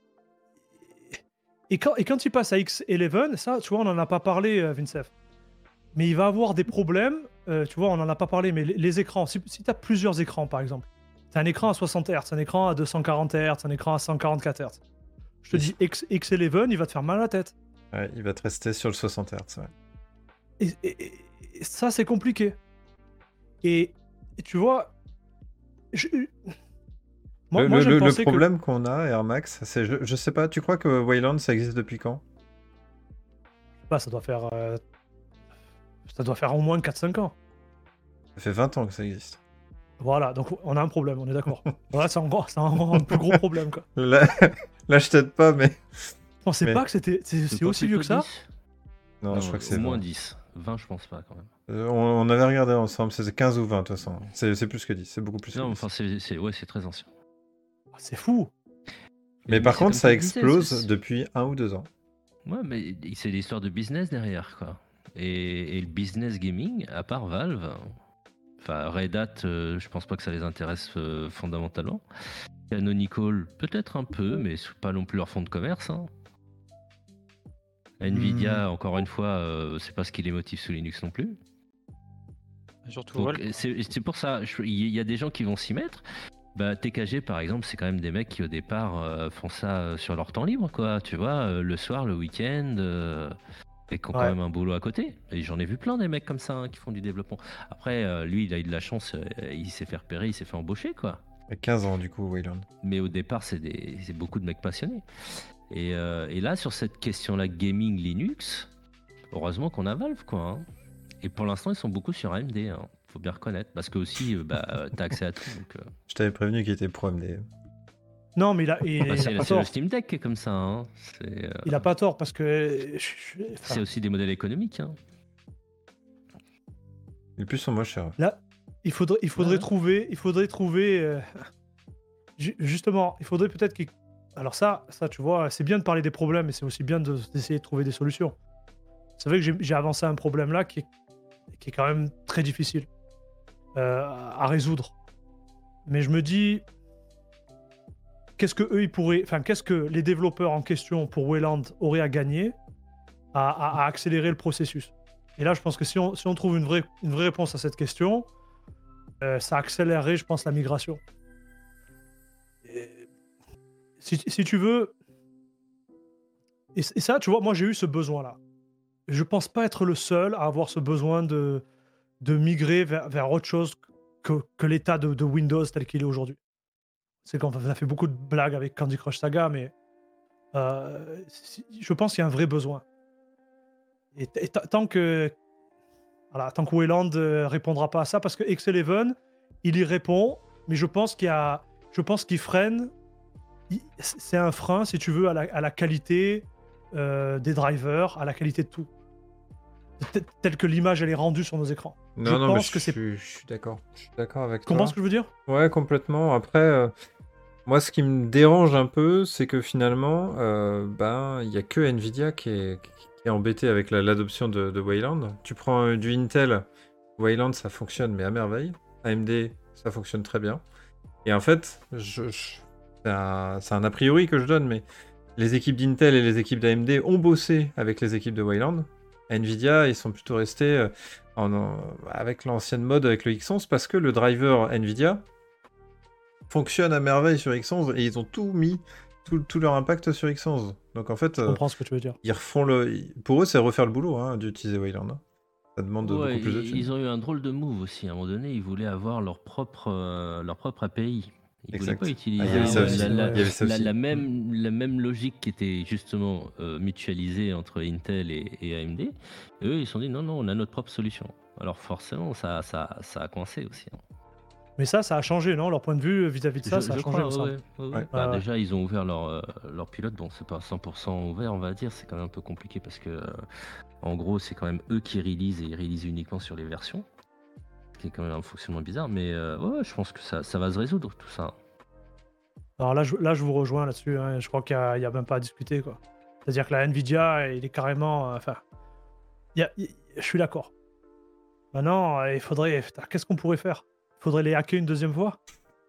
Et quand, et quand il passe à X onze, ça, tu vois, on n'en a pas parlé, euh, Vincef. Mais il va avoir des problèmes. euh, tu vois, on n'en a pas parlé, mais les, les écrans, si, si tu as plusieurs écrans, par exemple, tu as un écran à soixante hertz, un écran à deux cent quarante hertz, un écran à cent quarante-quatre hertz. Je te Et dis, X, X onze, il va te faire mal à la tête. Ouais, il va te rester sur le soixante hertz. Ouais. Et, et- et- et ça, c'est compliqué. Et, et tu vois, je- moi, le moi, le- je le- le pensais que problème qu'on a, Air Max, c'est, je, je sais pas, tu crois que Wayland, ça existe depuis quand? bah, ça doit faire, euh, ça doit faire au moins quatre cinq ans. Ça fait vingt ans que ça existe. Voilà, donc on a un problème, on est d'accord. Voilà, c'est encore, c'est encore un plus gros problème, quoi. Là, là je t'aide pas, mais. Je pensais Mais- pas que c'était c'est, c'est pas aussi vieux que plutôt ça. dix? Non, Non, je crois que au c'est moins vingt. dix. vingt, je pense pas quand même. Euh, on, on avait regardé ensemble, c'était quinze ou vingt de toute façon. C'est c'est plus que dix, c'est beaucoup plus que Non, dix. enfin, c'est, c'est- ouais, c'est très ancien. Ah, c'est fou. Mais par c'est contre, comme ça tu le disais, explose c'est- depuis un ou deux ans. Ouais, mais c'est l'histoire de business derrière, quoi. Et, et le business gaming, à part Valve, enfin Red Hat, euh, je pense pas que ça les intéresse euh, fondamentalement. Canonical, peut-être un peu, mais c'est pas non plus leur fonds de commerce. hein. Nvidia, encore une fois, euh, c'est pas ce qui les motive sous Linux non plus. Surtout Donc, Valve. c'est c'est pour ça, je- il y a des gens qui vont s'y mettre. Bah, T K G, par exemple, c'est quand même des mecs qui, au départ, euh, font ça euh, sur leur temps libre, quoi. Tu vois, euh, le soir, le week-end, euh, et qui ont quand Ouais. même un boulot à côté. Et j'en ai vu plein des mecs comme ça hein, qui font du développement. Après, euh, lui, il a eu de la chance, euh, il s'est fait repérer, il s'est fait embaucher, quoi. Il y a quinze ans, du coup, Wayland. Mais au départ, c'est des- c'est beaucoup de mecs passionnés. Et, euh, et là, sur cette question-là, gaming Linux, heureusement qu'on a Valve, quoi. hein. Et pour l'instant, ils sont beaucoup sur A M D. Hein. Faut bien reconnaître, parce que aussi, euh, bah, euh, t'as accès à tout. Donc, euh, Je t'avais prévenu qu'il était pro M D. Non, mais il a, il, bah, il c'est a le- pas c'est le tort. Steam Deck qui est comme ça. hein. C'est euh, Il a pas tort parce que. je- je- enfin, c'est aussi des modèles économiques. hein. Les puces sont moins chères. là, il faudrait, il faudrait Ouais. trouver, il faudrait trouver. euh, ju- justement, il faudrait peut-être qu'il. Alors ça, ça, tu vois, c'est bien de parler des problèmes, mais c'est aussi bien de- d'essayer de trouver des solutions. C'est vrai que j'ai j'ai avancé un problème là qui est, qui est quand même très difficile euh, à résoudre. Mais je me dis, qu'est-ce que eux ils pourraient, enfin qu'est-ce que les développeurs en question pour Wayland auraient à gagner à, à- à accélérer le processus. Et là, je pense que si on, si on trouve une vraie, une vraie réponse à cette question, euh, ça accélérerait, je pense, la migration. Et si, si tu veux, et, et ça, tu vois, moi j'ai eu ce besoin-là. Je pense pas être le seul à avoir ce besoin de, de migrer vers, vers autre chose que, que l'état de, de Windows tel qu'il est aujourd'hui. C'est qu'on a fait beaucoup de blagues avec Candy Crush Saga, mais euh, si- je pense qu'il y a un vrai besoin. Et, t- et t- tant que voilà, tant que Wayland euh, répondra pas à ça, parce que X Eleven, il y répond, mais je pense qu'il y a, je pense qu'il freine. il- C'est un frein, si tu veux, à la, à la qualité euh, des drivers, à la qualité de tout, Tel- telle que l'image elle est rendue sur nos écrans. Je Non, non, mais pense je que c'est. suis, je suis d'accord. Je suis d'accord avec Tu comprends toi. ce que je veux dire? Ouais, complètement. Après, euh, moi, ce qui me dérange un peu, c'est que finalement, euh, ben, il y a que Nvidia qui est, qui est embêté avec la- l'adoption de, de Wayland. Tu prends euh, du Intel, Wayland, ça fonctionne, mais à merveille. A M D, ça fonctionne très bien. Et en fait, je, je- c'est un, c'est un a priori que je donne, mais les équipes d'Intel et les équipes d'A M D ont bossé avec les équipes de Wayland. Nvidia, ils sont plutôt restés euh, en- en- avec l'ancienne mode, avec le X onze, parce que le driver Nvidia fonctionne à merveille sur X onze et ils ont tout mis, tout, tout leur impact sur X onze. Donc en fait, Je euh, comprends ce que tu veux dire. ils refont le. Pour eux, c'est refaire le boulot hein, d'utiliser Wayland. hein. Ça demande Ouais, beaucoup plus de thunes. ils ont eu un drôle de move aussi. À un moment donné, ils voulaient avoir leur propre, euh, leur propre A P I. Ils ne voulaient Exact. pas Ah, utiliser il y avait Ah ça ouais, aussi. la, c'est la- vrai. Il y avait ça la- aussi. la Mm. même, la même logique qui était justement euh, mutualisée entre Intel et, et A M D. Et eux, ils se sont dit non, non, on a notre propre solution. Alors forcément, ça, ça, ça a coincé aussi. hein. Mais ça, ça a changé, non? Leur point de vue vis-à-vis de ça, Je, ça a je changé, il me crois, semble. ouais, ouais, ouais, ouais. Ouais. Bah, Ouais, ouais. déjà, ils ont ouvert leur, euh, leur pilote. Bon, c'est pas cent pour cent ouvert, on va dire. C'est quand même un peu compliqué parce que, euh, en gros, c'est quand même eux qui réalisent et ils réalisent uniquement sur les versions. Ce qui est quand même un fonctionnement bizarre. Mais euh, ouais, je pense que ça, ça va se résoudre, tout ça. Alors là, je, là, je vous rejoins là-dessus. hein. Je crois qu'il n'y a, a même pas à discuter, quoi. C'est-à-dire que la Nvidia, il est carrément. euh, Enfin, il y a- il- je suis d'accord. Maintenant, euh, il faudrait. putain, Qu'est-ce qu'on pourrait faire? Il faudrait les hacker une deuxième fois?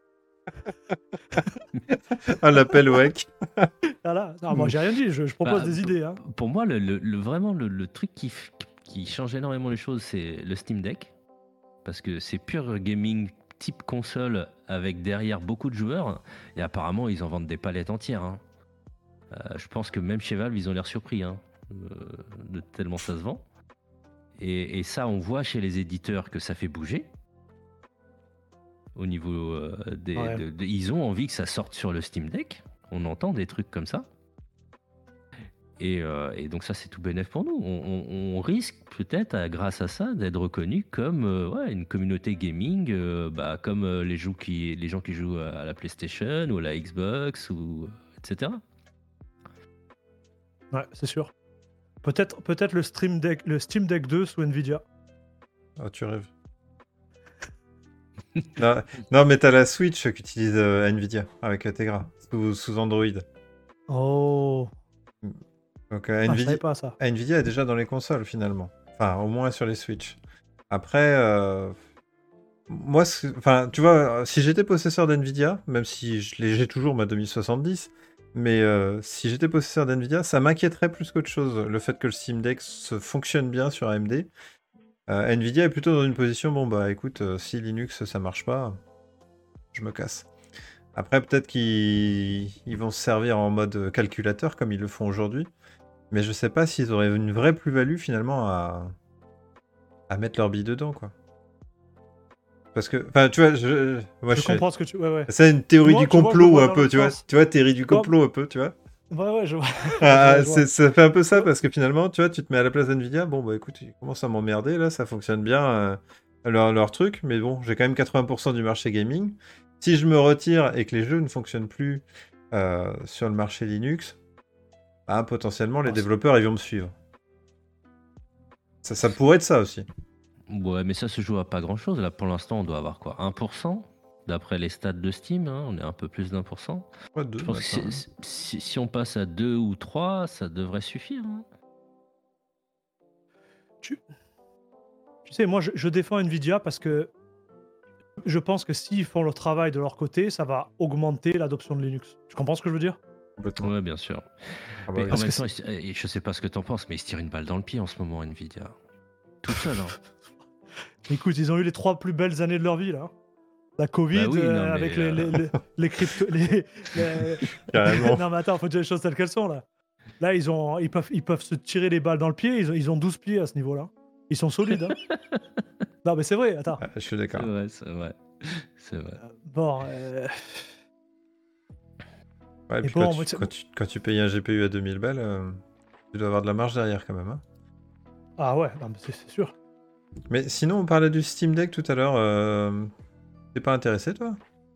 Un appel au hack. Voilà. Non, moi, j'ai rien dit. Je, je propose Bah, des idées. hein. Pour moi, le, le- le- vraiment, le, le truc qui, f- qui change énormément les choses, c'est le Steam Deck. Parce que c'est pur gaming type console avec derrière beaucoup de joueurs. Et apparemment, ils en vendent des palettes entières. hein. Euh, je pense que même chez Valve, ils ont l'air surpris hein, euh, de tellement ça se vend. Et, et ça, on voit chez les éditeurs que ça fait bouger. Au niveau euh, des, Ouais. de- de- ils ont envie que ça sorte sur le Steam Deck. On entend des trucs comme ça. Et, euh, et donc ça, c'est tout bénef pour nous. On, on- on risque peut-être, à- grâce à ça, d'être reconnu comme euh, ouais, une communauté gaming, euh, bah, comme euh, les, jou- qui, les gens qui jouent à la PlayStation ou à la Xbox, ou, et cetera. Ouais, c'est sûr. Peut-être peut-être le, Stream Deck, le Steam Deck deux sous Nvidia. Ah, tu rêves. non, non, mais t'as la Switch qui utilise euh, Nvidia avec Tegra sous, sous Android. Oh, Donc euh, ah, je Nvidia, savais pas ça. Nvidia est déjà dans les consoles finalement. Enfin, au moins sur les Switch. Après, euh, moi, c'est- enfin, tu vois, si j'étais possesseur d'Nvidia, même si je l'ai- j'ai toujours ma deux mille soixante-dix, mais euh, si j'étais possesseur d'Nvidia, ça m'inquiéterait plus qu'autre chose. Le fait que le Steam Deck se fonctionne bien sur A M D. Euh, Nvidia est plutôt dans une position, bon bah écoute, euh, si Linux ça marche pas, je me casse. Après, peut-être qu'ils ils vont se servir en mode calculateur comme ils le font aujourd'hui. Mais je sais pas s'ils auraient une vraie plus-value finalement à... à mettre leur bille dedans, quoi. Parce que, enfin, tu vois, je, moi, Je je comprends ce que tu. Ouais, ouais. c'est une théorie Tu vois- du tu vois, je le complot vois un dans peu, l'autre tu vois. sens. Tu vois, théorie du Tu vois- complot un peu, tu vois. Ouais, ouais, je vois. Ah, Je vois. c'est- ça fait un peu ça parce que finalement, tu vois, tu te mets à la place d'Nvidia. Bon, bah écoute, ils commencent à m'emmerder là, ça fonctionne bien euh, leur, leur truc, mais bon, j'ai quand même quatre-vingts pour cent du marché gaming. Si je me retire et que les jeux ne fonctionnent plus euh, sur le marché Linux, bah, potentiellement les Oh, c'est- développeurs ils vont me suivre. Ça, ça pourrait être ça aussi. Ouais, mais ça se joue à pas grand-chose. Là, pour l'instant, on doit avoir quoi, un pour cent d'après les stats de Steam. hein, on est un peu plus d'un pour cent. Ouais, deux, Je pense que si, maintenant, hein. si- si on passe à deux ou trois, ça devrait suffire. hein. Tu... tu sais, moi, je, je défends Nvidia parce que je pense que s'ils font le travail de leur côté, ça va augmenter l'adoption de Linux. Tu comprends ce que je veux dire? Complètement. Ouais, bien sûr. Ah bah Mais oui. en Parce même que temps, c'est- il s- et je sais pas ce que t'en penses, mais ils se tirent une balle dans le pied en ce moment, Nvidia. Toute seule, hein. écoute, ils ont eu les trois plus belles années de leur vie là, hein. La Covid Bah oui, euh, non, mais avec les, euh, les, les, les crypto. Les, les- Carrément. non, mais attends, faut dire les choses telles qu'elles sont là. Là, ils, ont, ils, peuvent, ils peuvent se tirer les balles dans le pied. Ils ont, ils ont douze pieds à ce niveau-là. Ils sont solides. Hein. Non, mais c'est vrai, attends. Ah, je suis c'est d'accord. vrai, c'est vrai. C'est vrai. Euh, Bon, euh, Ouais, et et puis bon, quand, moi, tu, tu- quand, tu, quand tu payes un G P U à deux mille balles, euh, tu dois avoir de la marge derrière quand même. Hein. ah ouais, non, mais c'est c'est sûr. Mais sinon, on parlait du Steam Deck tout à l'heure. Euh... T'es pas intéressé, toi?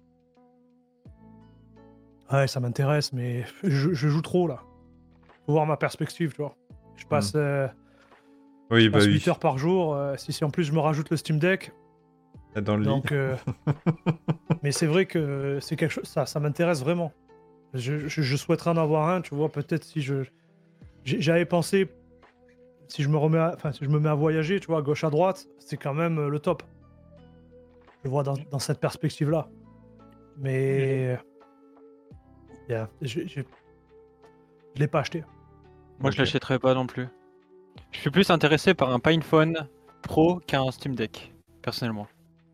Ouais, ça m'intéresse, mais je, je joue trop là. Faut voir ma perspective, tu vois. Je passe, euh, Oui, je bah passe oui. huit heures par jour. euh, si, si en plus je me rajoute le Steam Deck, Dans le lit. donc. euh, mais c'est vrai que c'est quelque chose, ça, ça m'intéresse vraiment. Je, je, je souhaiterais en avoir un, tu vois. Peut-être si je, j'ai- j'avais pensé, si je me remets, à- enfin si je me mets à voyager, tu vois, à gauche à droite, c'est quand même euh, le top. Je le vois dans, dans cette perspective-là. Mais yeah, je, je, je l'ai pas acheté. Moi, je Ok. l'achèterais pas non plus. Je suis plus intéressé par un PinePhone Pro qu'un Steam Deck, personnellement.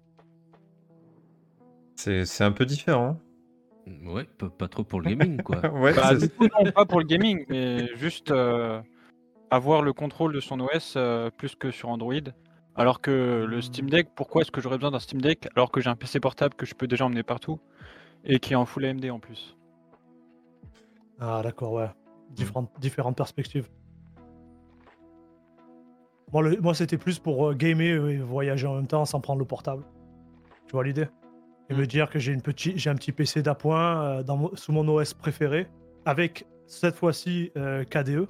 C'est c'est un peu différent. Ouais, pas, pas trop pour le gaming, quoi. Ouais, Bah, c'est- du coup, non, pas pour le gaming, mais juste euh, avoir le contrôle de son O S euh, plus que sur Android. Alors que le Steam Deck, pourquoi est-ce que j'aurais besoin d'un Steam Deck alors que j'ai un P C portable que je peux déjà emmener partout et qui est en full A M D en plus? Ah d'accord, ouais. Différentes, différentes perspectives. Moi, le- moi c'était plus pour euh, gamer et voyager en même temps sans prendre le portable. Tu vois l'idée? Et Mm. me dire que j'ai une petite, j'ai un petit P C d'appoint euh, dans mon- sous mon O S préféré, avec cette fois-ci euh, K D E.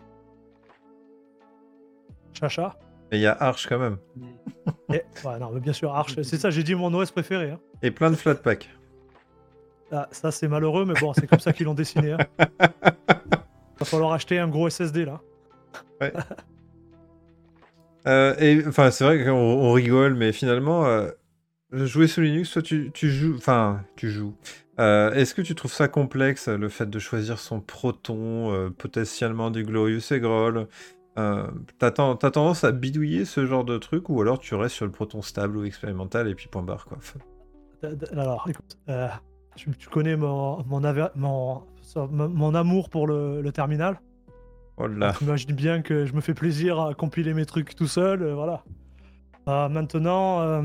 Chacha. Mais il y a Arch quand même. Et, ouais, non, mais bien sûr, Arch, c'est ça, j'ai dit mon O S préféré. Hein. Et plein de Flatpak. Ah, ça, c'est malheureux, mais bon, c'est comme ça qu'ils l'ont dessiné. Hein. Va falloir acheter un gros S S D là. Euh, et enfin, c'est vrai qu'on on rigole, mais finalement, euh, jouer sous Linux, toi, tu, tu joues. Enfin, tu joues. Euh, Est-ce que tu trouves ça complexe, le fait de choisir son Proton, euh, potentiellement du Glorious et Groll euh, T'as ten- t'as tendance à bidouiller ce genre de truc, ou alors tu restes sur le Proton stable ou expérimental et puis point barre, quoi. Enfin, D- d- Alors, écoute, euh, tu, tu connais mon, mon, aver- mon, ça, mon- mon amour pour le, le terminal. oh là. Tu imagines bien que je me fais plaisir à compiler mes trucs tout seul, euh, voilà. Euh, maintenant, euh,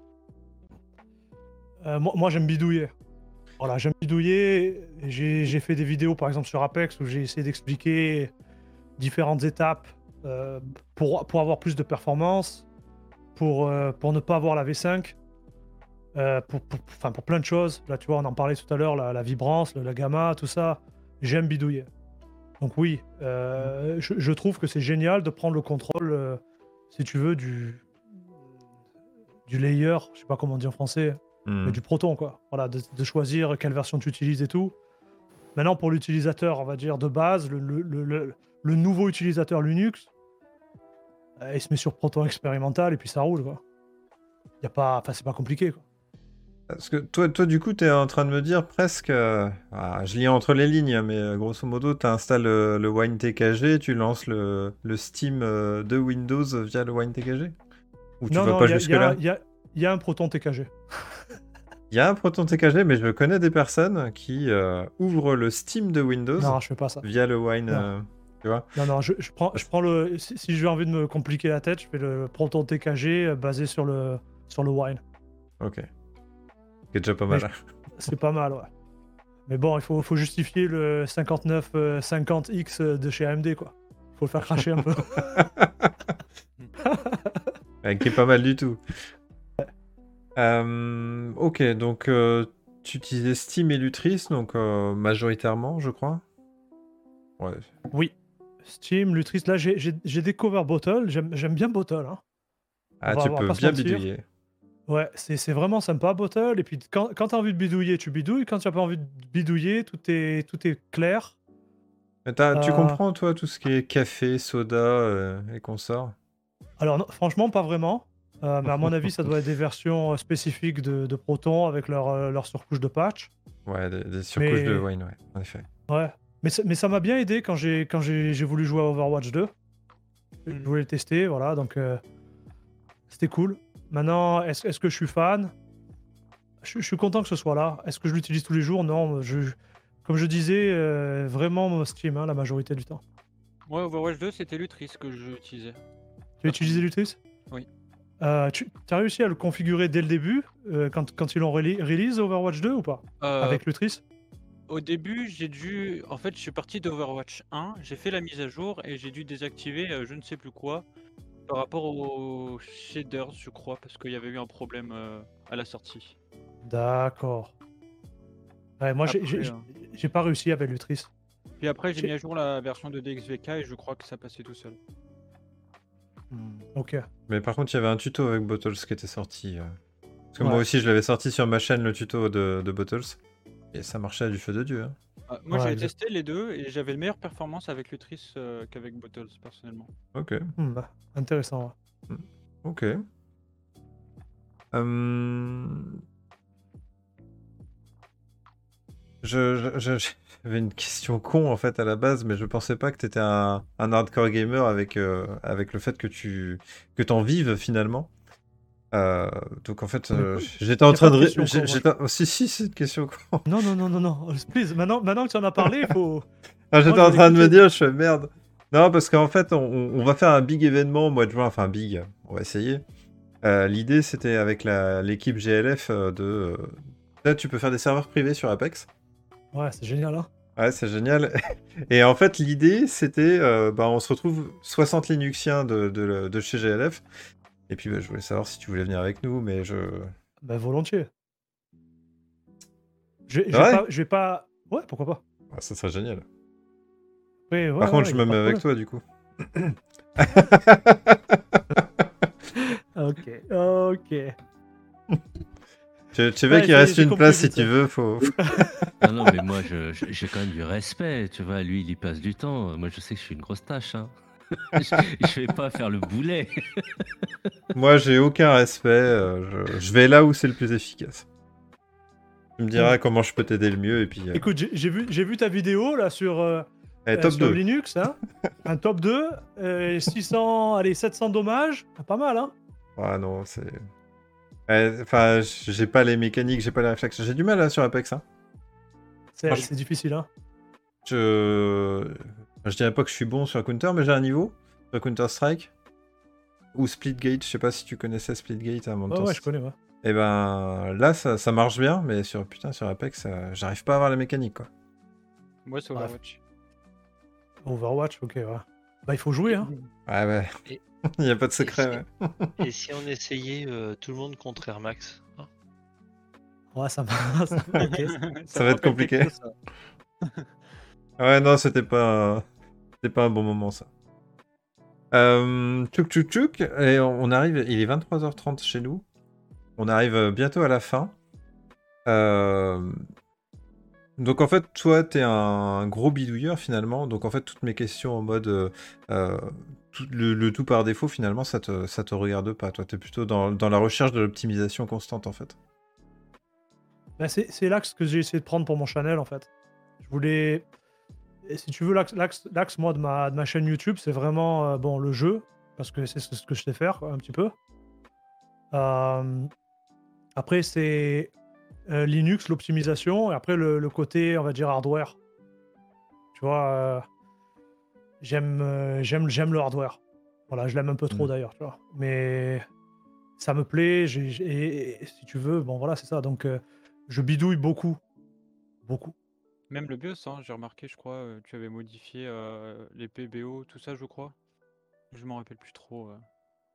euh, moi, moi, j'aime bidouiller. Voilà, j'aime bidouiller. J'ai j'ai fait des vidéos, par exemple, sur Apex, où j'ai essayé d'expliquer différentes étapes euh, pour, pour avoir plus de performance, pour, euh, pour ne pas avoir la V cinq, euh, pour, pour, enfin, pour plein de choses. Là, tu vois, on en parlait tout à l'heure, la, la vibrance, le- la gamma, tout ça. J'aime bidouiller. Donc oui, euh, je, je trouve que c'est génial de prendre le contrôle, euh, si tu veux, du, du layer, je sais pas comment on dit en français, Hmm. mais du Proton, quoi. Voilà, de, de choisir quelle version tu utilises et tout. Maintenant, pour l'utilisateur, on va dire, de base, le, le, le, le- le nouveau utilisateur Linux, euh, il se met sur Proton expérimental et puis ça roule, quoi. Y a pas, enfin, c'est pas compliqué, quoi. Parce que toi, toi du coup, tu es en train de me dire presque. euh, ah, je lis entre les lignes, hein, mais euh, grosso modo, tu installes le, le WineTKG, tu lances le, le Steam euh, de Windows via le WineTKG? Ou tu non, vas non, pas il y a, y jusque-là? a- y a- y a un Proton T K G. Il y a un Proton T K G, mais je connais des personnes qui euh, ouvrent le Steam de Windows Non, je fais pas ça. via le Wine. Non. euh, tu vois? Non, non, je, je prends, je prends le. Si, si j'ai envie de me compliquer la tête, je fais le Proton T K G euh, basé sur le, sur le Wine. Ok. C'est déjà pas Mais mal. C'est pas mal, ouais. Mais bon, il faut, faut justifier le cinquante-neuf cinquante X de chez A M D, quoi. Faut le faire cracher un peu. Ouais, qui est pas mal du tout. Euh, ok, donc euh, tu utilisais Steam et Lutris, donc euh, majoritairement, je crois. Ouais. Oui. Steam, Lutris, là j'ai- j'ai j'ai découvert Bottle, j'aime j'aime bien Bottle. Hein. Ah, va- tu on va peux pas se bien mentir. bidouiller. Ouais, c'est c'est vraiment sympa Bottle. Et puis quand, quand t'as envie de bidouiller, tu bidouilles. Quand tu as pas envie de bidouiller, tout est, tout est clair. Mais t'as- Tu Euh, comprends, toi, tout ce qui est café, soda euh, et consorts? Alors non, franchement, pas vraiment. Euh, mais à mon avis, ça doit être des versions euh, spécifiques de, de Proton avec leur, euh, leur surcouche de patch. Ouais, des, des surcouches de Mais Wayne, ouais, en effet. ouais. Mais, ça- mais ça m'a bien aidé quand j'ai quand j'ai j'ai voulu jouer à Overwatch deux. Je Mm. voulais le tester, voilà, donc euh, c'était cool. Maintenant, est-ce est-ce que je suis fan? je, je suis content que ce soit là. Est-ce que je l'utilise tous les jours? Non. Je, je- comme je disais, euh, vraiment Steam, hein, la majorité du temps. Moi, Overwatch deux, c'était Lutris que j'utilisais. Tu as utilisé Lutris? Oui. Euh, tu as réussi à le configurer dès le début, euh, quand, quand ils l'ont reli- release Overwatch deux ou pas? Euh, Avec Lutris? Au début, j'ai dû. En fait, je suis parti d'Overwatch un, j'ai fait la mise à jour et j'ai dû désactiver euh, je ne sais plus quoi par rapport aux shaders, je crois, parce qu'il y avait eu un problème euh, à la sortie. D'accord. Ouais, moi, j'ai- j'ai Après, j'ai- euh, j'ai pas réussi avec Lutris. Puis après, j'ai J'ai- mis à jour la version de D X V K et je crois que ça passait tout seul. Hmm, ok. Mais par contre, il y avait un tuto avec Bottles qui était sorti. euh. Parce que moi Ouais. aussi, je l'avais sorti sur ma chaîne, le tuto de, de Bottles. Et ça marchait à du feu de Dieu. hein. Ah, moi, Ouais, j'ai exact. testé les deux et j'avais une meilleure performance avec Lutris euh, qu'avec Bottles, personnellement. Ok, Hmm, bah, intéressant. ouais. ok. Hum, Je, je- je- j'avais une question con en fait à la base, mais je pensais pas que tu étais un, un hardcore gamer avec, euh, avec le fait que tu que t'en vives finalement. Euh, donc en fait, Mais euh, écoute, j'étais en y a train pas de. de ré- question j'ai- con, moi. j'étais- oh, si, si, c'est une question con. Non, non, non, non, non. Please, maintenant, maintenant que tu en as parlé, il faut. Ah, Moi, j'étais je en vais train de me l'écouter. dire, je fais merde. Non, parce qu'en fait, on, on- on va faire un big événement au mois de juin, enfin big, on va essayer. Euh, l'idée, c'était avec la- l'équipe G L F euh, de. euh, Là, tu peux faire des serveurs privés sur Apex. Ouais, c'est génial, hein. Ouais, c'est génial. Et en fait, l'idée, c'était, euh, bah, on se retrouve soixante Linuxiens de, de, de chez G L F. Et puis, bah, je voulais savoir si tu voulais venir avec nous, mais je. Ben, volontiers. Je, je vais Ouais, pas, je vais pas. Ouais, pourquoi pas. ah, ça serait génial. Oui, ouais, Par contre, ouais, je y me a pas mets de avec problème. toi, du coup. Ok, ok. Tu, tu veux Ouais, qu'il ça y est, reste j'ai une compris place si vite tu fait. veux, faut. Non, non, mais moi, je- je- j'ai quand même du respect. Tu vois, lui, il y passe du temps. Moi, je sais que je suis une grosse tâche. Hein. je, je vais pas faire le boulet. Moi, j'ai aucun respect. euh, je, je vais là où c'est le plus efficace. Tu me diras Ouais. comment je peux t'aider le mieux, et puis. euh, Écoute, j'ai j'ai vu, j'ai vu ta vidéo là sur, euh, allez, euh, top sur deux. Linux, hein. Un top deux, euh, six cents, allez, sept cents dommages. Ah, pas mal, hein. Ah non, c'est. Ouais, Enfin, j'ai pas les mécaniques, j'ai pas les réflexes. J'ai du mal là sur Apex. Hein. C'est Franchement, c'est difficile, hein. je. Je dirais pas que je suis bon sur Counter, mais j'ai un niveau. Sur Counter-Strike. Ou Splitgate, je sais pas si tu connaissais Splitgate à mon Ouais, temps. ouais, je connais, ouais. Et ben là, ça, ça marche bien, mais sur putain sur Apex, euh, j'arrive pas à avoir la mécanique quoi. Moi, c'est Ouais. Overwatch. Overwatch, ok, ouais. Bah, il faut jouer, hein. Ouais, ouais. Et- Il y a pas de Et secret, si, ouais. et si on essayait euh, tout le monde contre Air Max hein Ouais, ça va. ça- ok. Ça va être me rappelle quelque compliqué. chose, ça. Ouais, non, c'était pas, un- c'était pas un bon moment ça. Euh, tchouk tchouk tchouk, et on on arrive, il est vingt-trois heures trente chez nous. On arrive euh, bientôt à la fin. Euh, Donc en fait, toi, t'es un gros bidouilleur finalement. Donc en fait, toutes mes questions en mode euh, euh, tout- le, le tout par défaut, finalement, ça te, ça te regarde pas. Toi, t'es plutôt dans, dans la recherche de l'optimisation constante en fait. Bah, c'est c'est l'axe que j'ai essayé de prendre pour mon channel, en fait. Je voulais. Et si tu veux, l'axe, l'axe, l'axe, moi, de ma, de ma chaîne YouTube, c'est vraiment euh, bon, le jeu, parce que c'est ce que je sais faire, quoi, un petit peu. Euh, Après, c'est euh, Linux, l'optimisation, et après, le, le côté, on va dire, hardware. Tu vois, euh, j'aime, euh, j'aime, j'aime le hardware. Voilà, je l'aime un peu trop Mm. d'ailleurs, tu vois. Mais ça me plaît, j'ai, j'ai- et, et si tu veux, bon, voilà, c'est ça. Donc, euh, je bidouille beaucoup. Beaucoup. Même le BIOS, hein, j'ai remarqué, je crois, euh, tu avais modifié euh, les P B O, tout ça, je crois. Je m'en rappelle plus trop. euh.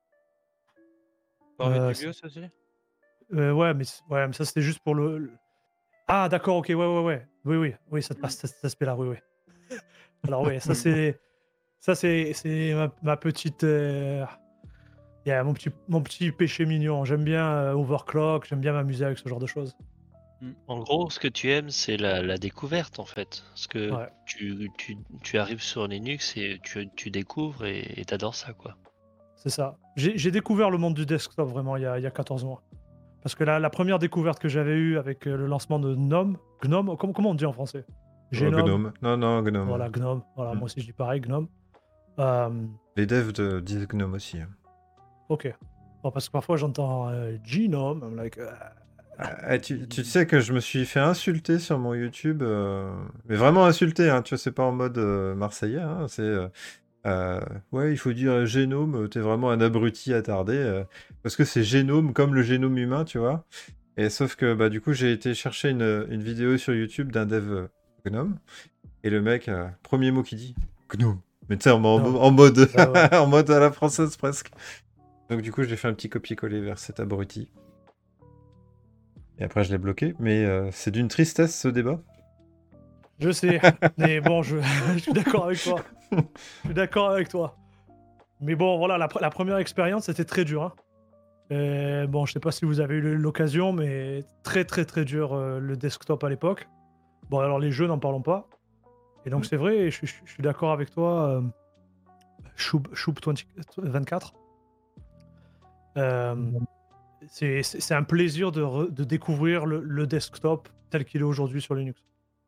Parlais Euh, du c'est- BIOS aussi? euh, ouais, mais, c- ouais, mais ça, c'était juste pour le. le- Ah, d'accord, ok, ouais, ouais, ouais. Oui, oui, oui, ça te passe cet cet aspect-là, oui, oui. Alors, oui, ça, c'est. Ça, c'est c'est ma, ma petite. euh, yeah, mon, petit, mon petit péché mignon. J'aime bien euh, Overclock, j'aime bien m'amuser avec ce genre de choses. En gros, ce que tu aimes, c'est la, la découverte en fait. Parce que Ouais. tu, tu, tu arrives sur Linux et tu, tu découvres et t'adores ça quoi. c'est ça. J'ai j'ai découvert le monde du desktop vraiment il y a, il y a quatorze mois. Parce que la, la première découverte que j'avais eue avec euh, le lancement de Gnome, Gnome, comment, comment on dit en français? Oh, Genome, Gnome. Non, non, Gnome. voilà, Gnome, voilà, Mm. moi aussi je dis pareil, Gnome. Euh, Les devs de, disent Gnome aussi. hein. ok. Bon, parce que parfois j'entends euh, Genome, I'm like, euh, Ah, tu, tu sais que je me suis fait insulter sur mon YouTube, euh, mais vraiment insulter, hein, tu vois, c'est pas en mode euh, marseillais, hein, c'est euh, euh, ouais, il faut dire génome, t'es vraiment un abruti attardé, euh, parce que c'est génome comme le génome humain, tu vois. Et sauf que bah du coup j'ai été chercher une, une vidéo sur YouTube d'un dev euh, gnome, et le mec, euh, premier mot qu'il dit, gnome. Mais tu sais, en, en- Gnome. en mode Bah ouais. en mode à la française presque. Donc du coup j'ai fait un petit copier-coller vers cet abruti. Et après, je l'ai bloqué. Mais euh, c'est d'une tristesse, ce débat. je sais, mais bon, je, je suis d'accord avec toi. Je suis d'accord avec toi. Mais bon, voilà, la, pr- la première expérience, c'était très dur. Hein. Et bon, je sais pas si vous avez eu l'occasion, mais très très très dur euh, le desktop à l'époque. Bon, alors les jeux, n'en parlons pas. Et donc Mm. c'est vrai, je, je- je suis d'accord avec toi, euh, Choub, Choub vingt-quatre. Euh, c'est c'est- c'est un plaisir de, re- de découvrir le, le desktop tel qu'il est aujourd'hui sur Linux.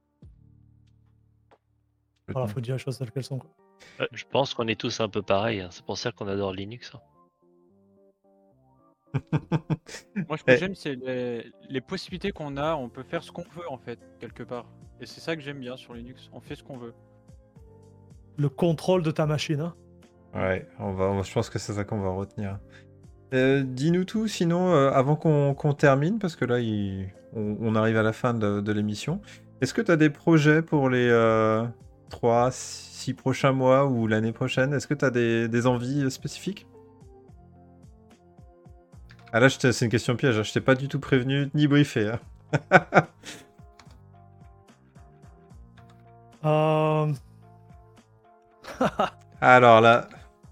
Voilà, faut dire les choses telles qu'elles sont. quoi. Ouais, je pense qu'on est tous un peu pareils. hein. C'est pour ça qu'on adore Linux. hein. Moi, ce que Eh, j'aime, c'est les, les possibilités qu'on a. On peut faire ce qu'on veut, en fait, quelque part. Et c'est ça que j'aime bien sur Linux. On fait ce qu'on veut. Le contrôle de ta machine. Hein. ouais, on va, on- je pense que c'est ça qu'on va retenir. Euh, dis-nous tout, sinon, euh, avant qu'on qu'on termine, parce que là, il- on, on arrive à la fin de, de l'émission. Est-ce que tu as des projets pour les euh, trois, six prochains mois ou l'année prochaine? Est-ce que tu as des, des envies euh, spécifiques? Ah là, je t'ai- c'est une question piège, hein, je t'ai pas du tout prévenu ni briefé. hein. Euh, Alors là...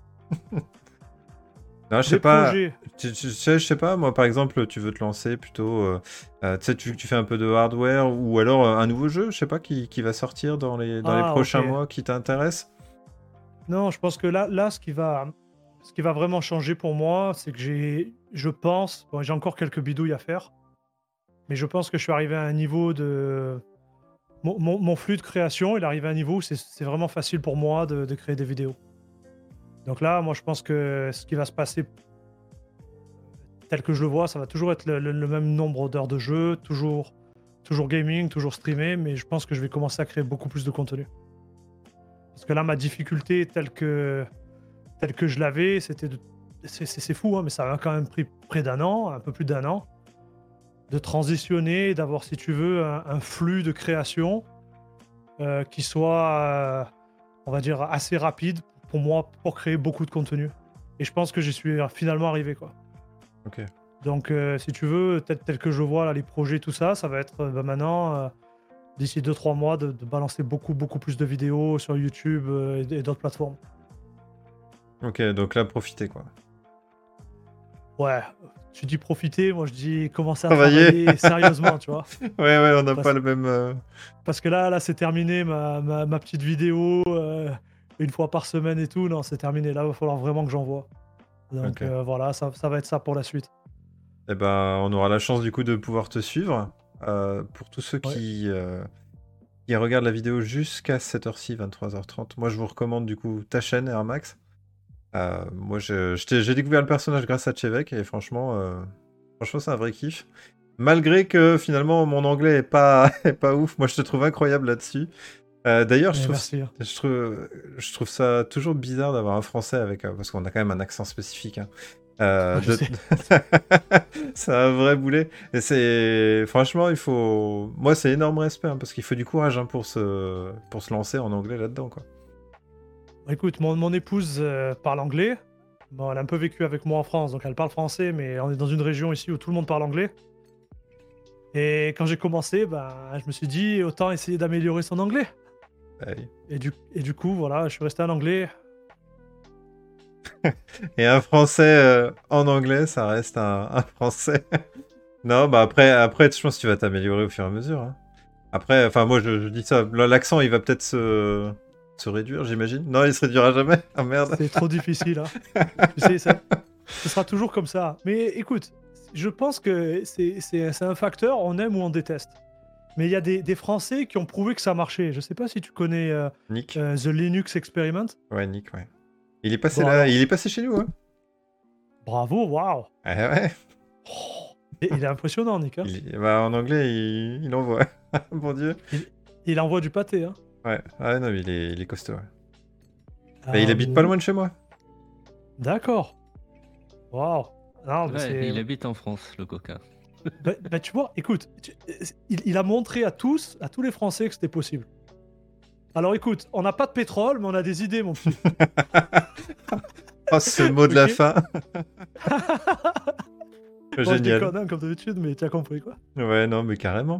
Non, je sais des pas. projets. Tu, tu sais, je sais pas, moi par exemple, tu veux te lancer plutôt. euh, euh, tu sais, tu, tu fais un peu de hardware ou alors euh, un nouveau jeu, je sais pas, qui, qui va sortir dans les, dans les Ah, prochains ok. mois qui t'intéresse. Non, je pense que là, là ce, qui va, ce qui va vraiment changer pour moi, c'est que j'ai, je pense, bon, j'ai encore quelques bidouilles à faire, mais je pense que je suis arrivé à un niveau de... Mon, mon- mon flux de création, il est arrivé à un niveau où c'est c'est vraiment facile pour moi de, de créer des vidéos. Donc là, moi, je pense que ce qui va se passer, tel que je le vois, ça va toujours être le, le- le même nombre d'heures de jeu, toujours, toujours gaming, toujours streamé, mais je pense que je vais commencer à créer beaucoup plus de contenu. Parce que là, ma difficulté telle que, telle que je l'avais, c'était de... C'est c'est- c'est fou, hein, mais ça m'a quand même pris près d'un an, un peu plus d'un an, de transitionner, d'avoir, si tu veux, un, un flux de création euh, qui soit, euh, on va dire, assez rapide pour moi, pour créer beaucoup de contenu. Et je pense que j'y suis finalement arrivé, quoi. Ok. Donc, euh, si tu veux, tel, tel que je vois là, les projets, tout ça, ça va être euh, bah, maintenant, euh, d'ici deux trois mois, de, de balancer beaucoup, beaucoup plus de vidéos sur YouTube euh, et, et d'autres plateformes. Ok, donc là, profitez quoi. Ouais, tu dis profiter, moi je dis commencer à Travailler. travailler sérieusement, tu vois. Ouais, ouais, on n'a Parce- pas le même. euh, Parce que là, là c'est terminé, ma, ma, ma petite vidéo, euh, une fois par semaine et tout, non, c'est terminé. Là, il va falloir vraiment que j'envoie. Donc Ok. euh, voilà, ça, ça va être ça pour la suite. Eh ben, on aura la chance du coup de pouvoir te suivre. Euh, pour tous ceux Ouais. qui, euh, qui regardent la vidéo jusqu'à cette heure-ci, vingt-trois heures trente, moi je vous recommande du coup ta chaîne Air Max. Euh, moi je- je t'ai- j'ai découvert le personnage grâce à Chevek et franchement, euh, franchement c'est un vrai kiff. Malgré que finalement mon anglais est pas, est pas ouf, moi je te trouve incroyable là-dessus. Euh, D'ailleurs, je Eh, trouve, merci. hein. je, trouve, je trouve ça toujours bizarre d'avoir un français avec. euh, Parce qu'on a quand même un accent spécifique. hein. Euh, Je de- sais. c'est un vrai boulet. Et c'est. Franchement, il faut. Moi, c'est énorme respect hein, parce qu'il faut du courage hein, pour, se... pour se lancer en anglais là-dedans. quoi. Écoute, mon, mon épouse euh, parle anglais. Bon, elle a un peu vécu avec moi en France, donc elle parle français, mais on est dans une région ici où tout le monde parle anglais. Et quand j'ai commencé, ben, je me suis dit, autant essayer d'améliorer son anglais. Ouais. Et du, et du coup, voilà, je suis resté en anglais. Et un français euh, en anglais, ça reste un, un français. non, bah après, après, je pense que tu vas t'améliorer au fur et à mesure. hein. Après, enfin, moi, je, je dis ça. L'accent, il va peut-être se. se réduire, j'imagine. Non, il se réduira jamais. Ah merde. C'est trop difficile. Hein. Tu sais, ça, ce sera toujours comme ça. Mais écoute, je pense que c'est, c'est, c'est un facteur, on aime ou on déteste. Mais il y a des, des Français qui ont prouvé que ça marchait. Je sais pas si tu connais euh, Nick. euh, The Linux Experiment. Ouais, Nick, ouais. Il est passé Bon, là, alors. il est passé chez nous, hein. Bravo, waouh. Ah ouais. Oh, et il est impressionnant, Nick. Hein. Il est- bah, en anglais, il, il envoie. Bon Dieu. Il envoie du pâté. Hein. Ouais. Ah non, mais il est, il est costaud. Ouais. Bah, il habite Euh, pas loin de chez moi. D'accord. Waouh. Non, mais Ouais, c'est... il habite en France, le coquin. Bah, bah, tu vois, écoute, tu- il, il a montré à tous, à tous les Français que c'était possible. Alors écoute, on n'a pas de pétrole, mais on a des idées, mon petit. Oh, ce mot de la Ok. fin. Bon, je Génial. déconne, hein, comme d'habitude, mais tu as compris, quoi. Ouais, non, mais carrément.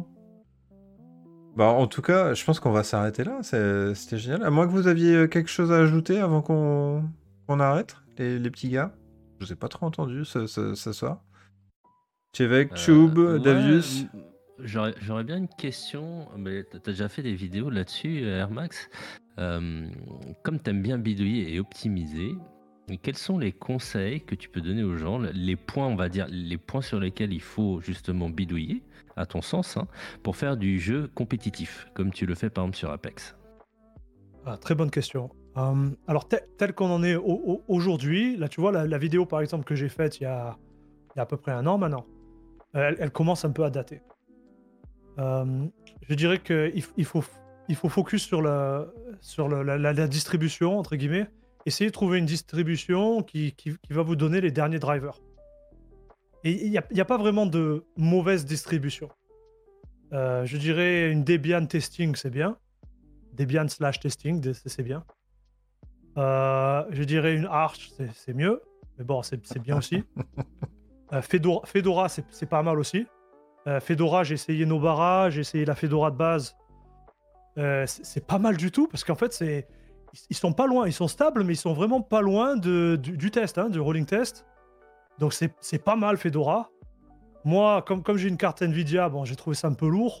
Bah, en tout cas, je pense qu'on va s'arrêter là. C'est- C'était génial. À moins que vous aviez euh, quelque chose à ajouter avant qu'on qu'on arrête, les, les petits gars. Je vous ai pas trop entendu ce, ce, ce soir. Chevek, Euh, Choub, ouais, Davius. m- J'aurais j'aurais bien une question, mais t'as t'as déjà fait des vidéos là-dessus, euh, Air Max. Euh, comme t'aimes bien bidouiller et optimiser, quels sont les conseils que tu peux donner aux gens, les points, on va dire, les points sur lesquels il faut justement bidouiller, à ton sens, hein, pour faire du jeu compétitif, comme tu le fais par exemple sur Apex? Ah, très bonne question. Hum, alors, tel, tel qu'on en est au- au- aujourd'hui, là, tu vois, la, la vidéo, par exemple, que j'ai faite il y a, il y a à peu près un an maintenant, elle, elle commence un peu à dater. Hum, je dirais qu'il il faut, il faut focus sur, la, sur le- la, la- la distribution, entre guillemets. Essayez de trouver une distribution qui, qui- qui va vous donner les derniers drivers. Et il n'y a, il y a pas vraiment de mauvaise distribution. Euh, je dirais une Debian testing, c'est bien. Debian slash testing, des- c'est c'est bien. Euh, je dirais une Arch, c'est c'est mieux. Mais bon, c'est c'est bien aussi. Euh, Fedora, Fedora c'est c'est pas mal aussi. Euh, Fedora, j'ai essayé Nobara, j'ai essayé la Fedora de base. Euh, c'est c'est pas mal du tout parce qu'en fait, c'est ils, ils sont pas loin, ils sont stables, mais ils sont vraiment pas loin de, du, du test, hein, du rolling test. Donc c'est c'est pas mal Fedora. Moi, comme, comme j'ai une carte Nvidia, bon, j'ai trouvé ça un peu lourd.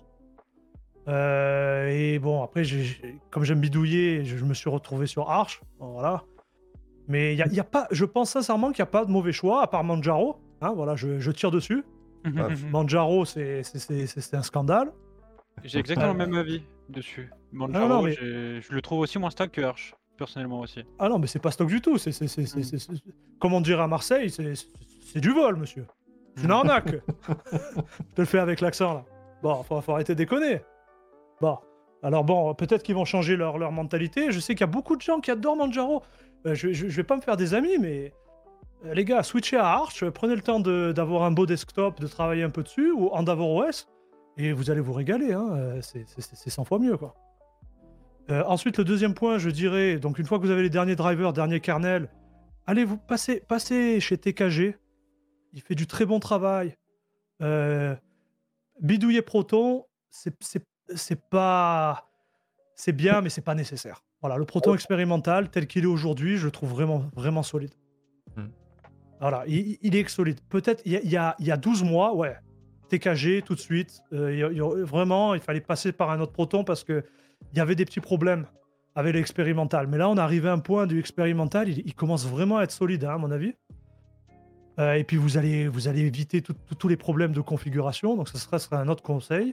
Euh, et bon, après, j'ai- j'ai- comme j'aime bidouiller, je, je me suis retrouvé sur Arch. Bon, voilà. Mais il y a, il y a pas, je pense sincèrement qu'il n'y a pas de mauvais choix, à part Manjaro. Hein, voilà, je, je tire dessus. Manjaro, c'est c'est- c'est- c'est- c'est un scandale. J'ai exactement Euh, le même avis dessus. Manjaro, Ah, non, mais- j'ai- je le trouve aussi moins stable que Arch, personnellement aussi. Ah non, mais c'est pas stock du tout. C'est, c'est, c'est, c'est- Mm. c'est- c'est- Comme on dirait à Marseille, c'est, c'est- c'est du vol, monsieur. C'est une arnaque. Je te le fais avec l'accent, là. Bon, faut, faut arrêter de déconner. Bon, alors bon, peut-être qu'ils vont changer leur, leur mentalité. Je sais qu'il y a beaucoup de gens qui adorent Manjaro. Euh, je, je, je vais pas me faire des amis, mais euh, les gars, switchez à Arch, euh, prenez le temps de- d'avoir un beau desktop, de travailler un peu dessus, ou Endeavour O S, et vous allez vous régaler. Hein. euh, C'est c'est- c'est- c'est cent fois mieux, quoi. Euh, ensuite, le deuxième point, je dirais, donc une fois que vous avez les derniers drivers, derniers kernels, allez vous passer, passez chez T K G. Il fait du très bon travail. Euh, bidouiller Proton, c'est c'est- c'est pas, c'est bien, mais c'est pas nécessaire. Voilà, le Proton expérimental tel qu'il est aujourd'hui, je le trouve vraiment, vraiment solide. Hmm. Voilà, il, il est solide. Peut-être il y a, il y a- il y a douze mois, ouais, T K G tout de suite. euh, il y a- il y a- vraiment, il fallait passer par un autre Proton parce que il y avait des petits problèmes avec l'expérimental. Mais là, on est arrivé à un point du expérimental, il, il commence vraiment à être solide, hein, à mon avis. Euh, et puis, vous allez, vous allez éviter tout- tout- tous les problèmes de configuration. Donc, ce serait, ce serait un autre conseil.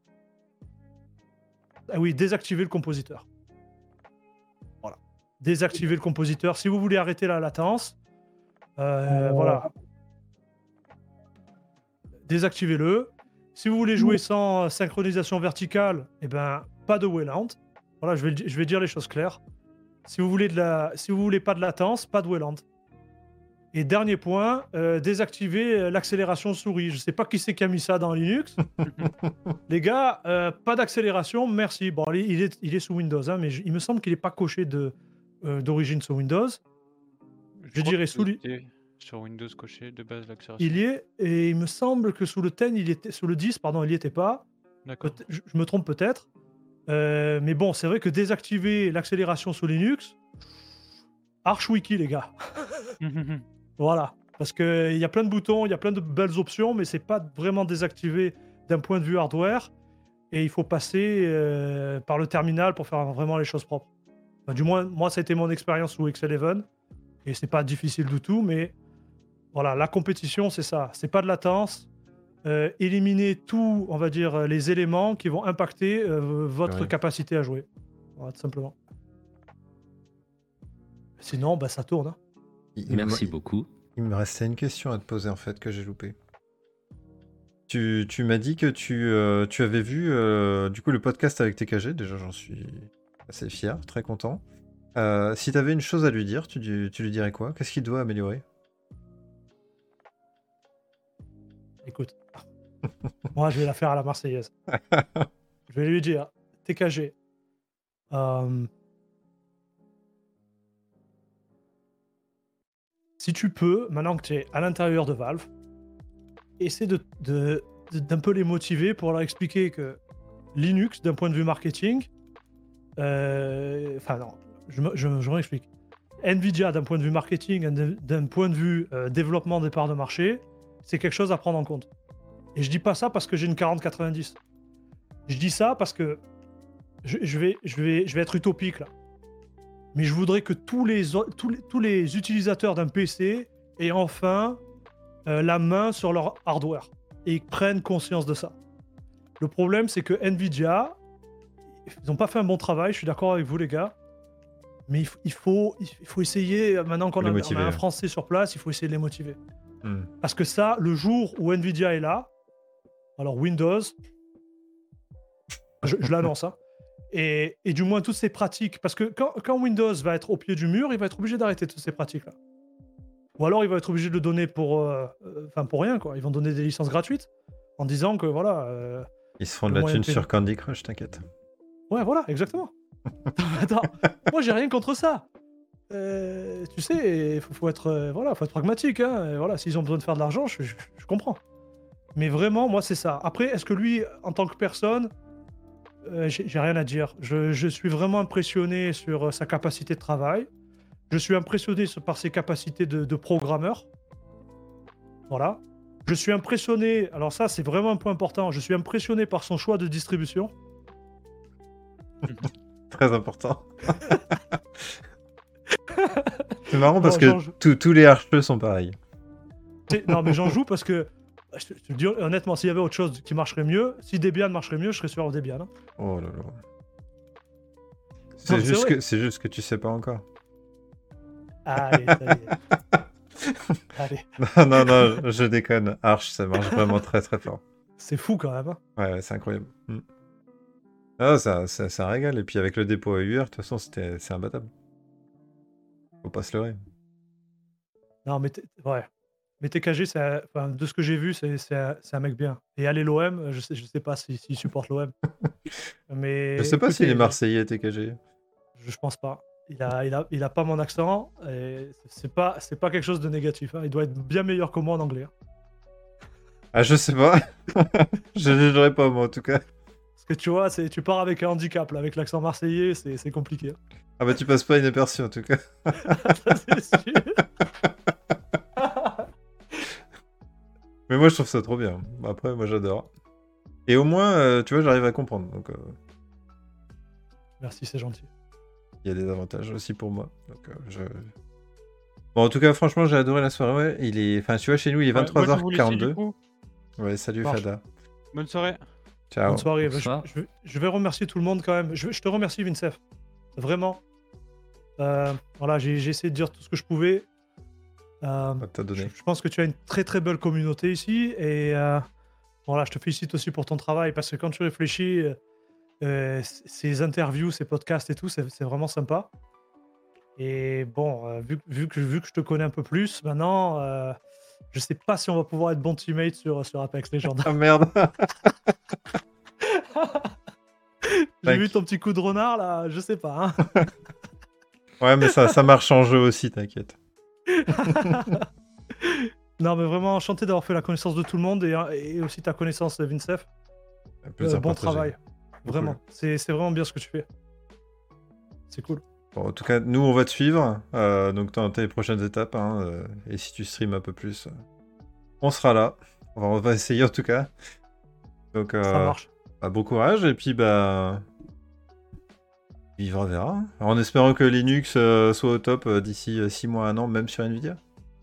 Ah oui, désactiver le compositeur. Voilà. Désactiver le compositeur. Si vous voulez arrêter la latence, euh, voilà. Désactivez-le. Si vous voulez jouer sans synchronisation verticale, eh ben, pas de Wayland. Voilà, je vais, le di- je vais dire les choses claires. Si vous voulez de la, si vous voulez pas de latence, pas de Wayland. Et dernier point, euh, désactiver euh, l'accélération souris. Je sais pas qui c'est qui a mis ça dans Linux. Les gars, euh, pas d'accélération, merci. Bon, il il est, il est sous Windows, hein, mais je- il me semble qu'il n'est pas coché de, euh, d'origine sous Windows. Je crois dirais que sous lui- c'était sur Windows coché de base l'accélération. Il y est, et il me semble que sous le dix, il était, sous le dix, pardon, il n'y était pas. D'accord. Peut- je, je me trompe peut-être. Euh, mais bon, c'est vrai que désactiver l'accélération sous Linux, archwiki, les gars. Voilà. Parce qu'il y a plein de boutons, il y a plein de belles options, mais c'est pas vraiment désactivé d'un point de vue hardware. Et il faut passer euh, par le terminal pour faire vraiment les choses propres. Enfin, du moins, moi, ça a été mon expérience sous X eleven. Et c'est pas difficile du tout, mais voilà, la compétition, c'est ça. C'est pas de latence. Euh, éliminer tous, on va dire, euh, les éléments qui vont impacter euh, votre Oui. capacité à jouer. Voilà, tout simplement. Sinon, bah, ça tourne. hein. Il, il Merci me, beaucoup. il me restait une question à te poser en fait que j'ai loupé. Tu, tu m'as dit que tu, euh, tu avais vu euh, du coup le podcast avec T K G. Déjà, j'en suis assez fier, très content. Euh, si tu avais une chose à lui dire, tu, dis- tu lui dirais quoi? Qu'est-ce qu'il doit améliorer? Écoute, moi, je vais la faire à la Marseillaise. Je vais lui dire, T K G, euh, si tu peux, maintenant que tu es à l'intérieur de Valve, essaie de, de- de- d'un peu les motiver pour leur expliquer que Linux, d'un point de vue marketing, euh, enfin non, je, me- je, je m'explique. Nvidia, d'un point de vue marketing, et d'un d'un point de vue euh, développement des parts de marché, c'est quelque chose à prendre en compte. Et je dis pas ça parce que j'ai une quarante quatre-vingt-dix. Je dis ça parce que je, je vais, je, vais, je vais être utopique là. Mais je voudrais que tous les, o- tous les, tous les utilisateurs d'un P C aient enfin euh, la main sur leur hardware et prennent conscience de ça. Le problème, c'est que Nvidia, ils n'ont pas fait un bon travail, je suis d'accord avec vous les gars, mais il, f- il faut, il faut essayer, maintenant qu'on les a, on motiver, a un ouais. Français sur place, il faut essayer de les motiver. Hmm. Parce que ça, le jour où Nvidia est là, alors Windows, je, je l'annonce, hein, et, et du moins toutes ces pratiques, parce que quand, quand Windows va être au pied du mur, il va être obligé d'arrêter toutes ces pratiques-là. Ou alors il va être obligé de le donner pour, euh, euh, enfin pour rien, quoi. Ils vont donner des licences gratuites en disant que voilà, euh, Ils se font le de la moyen thune de payer- sur Candy Crush, t'inquiète. Ouais, voilà, exactement. Attends, moi j'ai rien contre ça. Euh, tu sais, il faut, faut être, euh, voilà, faut être pragmatique. Hein. Et voilà, s'ils ont besoin de faire de l'argent, je, je- je comprends. Mais vraiment, moi c'est ça. Après, est-ce que lui, en tant que personne, euh, j'ai j'ai rien à dire. Je, je suis vraiment impressionné sur euh, sa capacité de travail. Je suis impressionné sur- par ses capacités de, de programmeur. Voilà. Je suis impressionné, alors ça c'est vraiment un point important, je suis impressionné par son choix de distribution. Très important. C'est marrant Non, parce j'en que joue. tous tous les archeux sont pareils. Tu sais, Non mais j'en joue parce que, je te, je te le dis honnêtement, s'il y avait autre chose qui marcherait mieux, si Debian marcherait mieux, je serais sur Debian. hein. Oh là là. Non, C'est mais c'est juste, vrai. que, c'est juste que tu sais pas encore. Allez, ça y est. Allez, Non, non, non, je déconne. Arch, ça marche vraiment très très fort. c'est fou quand même. hein. Ouais, ouais, c'est incroyable. Hmm. Ah, ça, ça, ça régale. Et puis avec le dépôt A U R, de toute façon, c'était, c'est imbattable. Faut pas se leurrer. Non mais, t- ouais. Mais T K G, c'est un- enfin, de ce que j'ai vu, c'est c'est un, c'est un mec bien. Et aller l'O M, je sais, je sais pas s'il si, s'il supporte l'O M. Mais Je sais pas s'il est écoutez, Marseillais, T K G. Je, je pense pas. Il a, il a, il a pas mon accent. Et c'est pas, c'est pas quelque chose de négatif. hein. Il doit être bien meilleur que moi en anglais. hein. Ah, je sais pas. Je ne jugerai pas, moi, en tout cas. Parce que tu vois, c'est, tu pars avec un handicap. Là, avec l'accent marseillais, c'est, c'est compliqué. hein. Ah bah, tu passes pas inaperçu, en tout cas. Ça, c'est sûr. Mais moi, je trouve ça trop bien. Après, moi, j'adore. Et au moins, euh, tu vois, j'arrive à comprendre. Donc, euh, Merci, c'est gentil. il y a des avantages aussi pour moi. Donc, euh, je... Bon, en tout cas, franchement, j'ai adoré la soirée. Ouais, il est... Enfin, tu vois, chez nous, il est Ouais, moi, vingt-trois je vais heures vous laisser, quarante-deux. du coup. Ouais, salut, Marche. Fada. Bonne soirée. Ciao. Bonne soirée. Bah, je, Bonsoir. je vais- je vais remercier tout le monde quand même. Je, je te remercie, Vincef. Vraiment. Euh, voilà, j'ai, j'ai essayé de dire tout ce que je pouvais. Euh, On t'a je, donné. je pense que tu as une très très belle communauté ici. Et euh, voilà, je te félicite aussi pour ton travail parce que quand tu réfléchis, euh, euh, c- ces interviews, ces podcasts et tout, c'est, c'est vraiment sympa. Et bon, euh, vu, que- vu, que, vu que je te connais un peu plus maintenant, euh, je sais pas si on va pouvoir être bon teammate sur, sur Apex Legends. Ah merde. J'ai Tac. vu ton petit coup de renard là, je sais pas. hein. Ouais, mais ça, ça marche en jeu aussi, t'inquiète. Non, mais vraiment enchanté d'avoir fait la connaissance de tout le monde et, et aussi ta connaissance, Vincef. Un Euh, plaisir bon partagé. travail. Vraiment. C'est, c'est vraiment bien ce que tu fais. C'est cool. Bon, en tout cas, nous, on va te suivre. euh, donc, dans tes prochaines étapes. hein, euh, et si tu streams un peu plus, euh, on sera là. On va, on va essayer, en tout cas. Donc, Ça euh, marche. bah, bon courage. Et puis, bah, Vivra verra. En espérant que Linux euh, soit au top euh, d'ici six mois, un an, même sur Nvidia.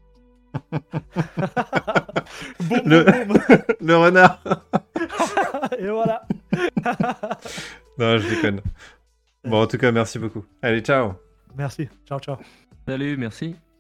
Boum, Le- boum, boum. Le renard. Et voilà. Non, je déconne. Bon, en tout cas, merci beaucoup. Allez, ciao. Merci. Ciao, ciao. Salut, merci.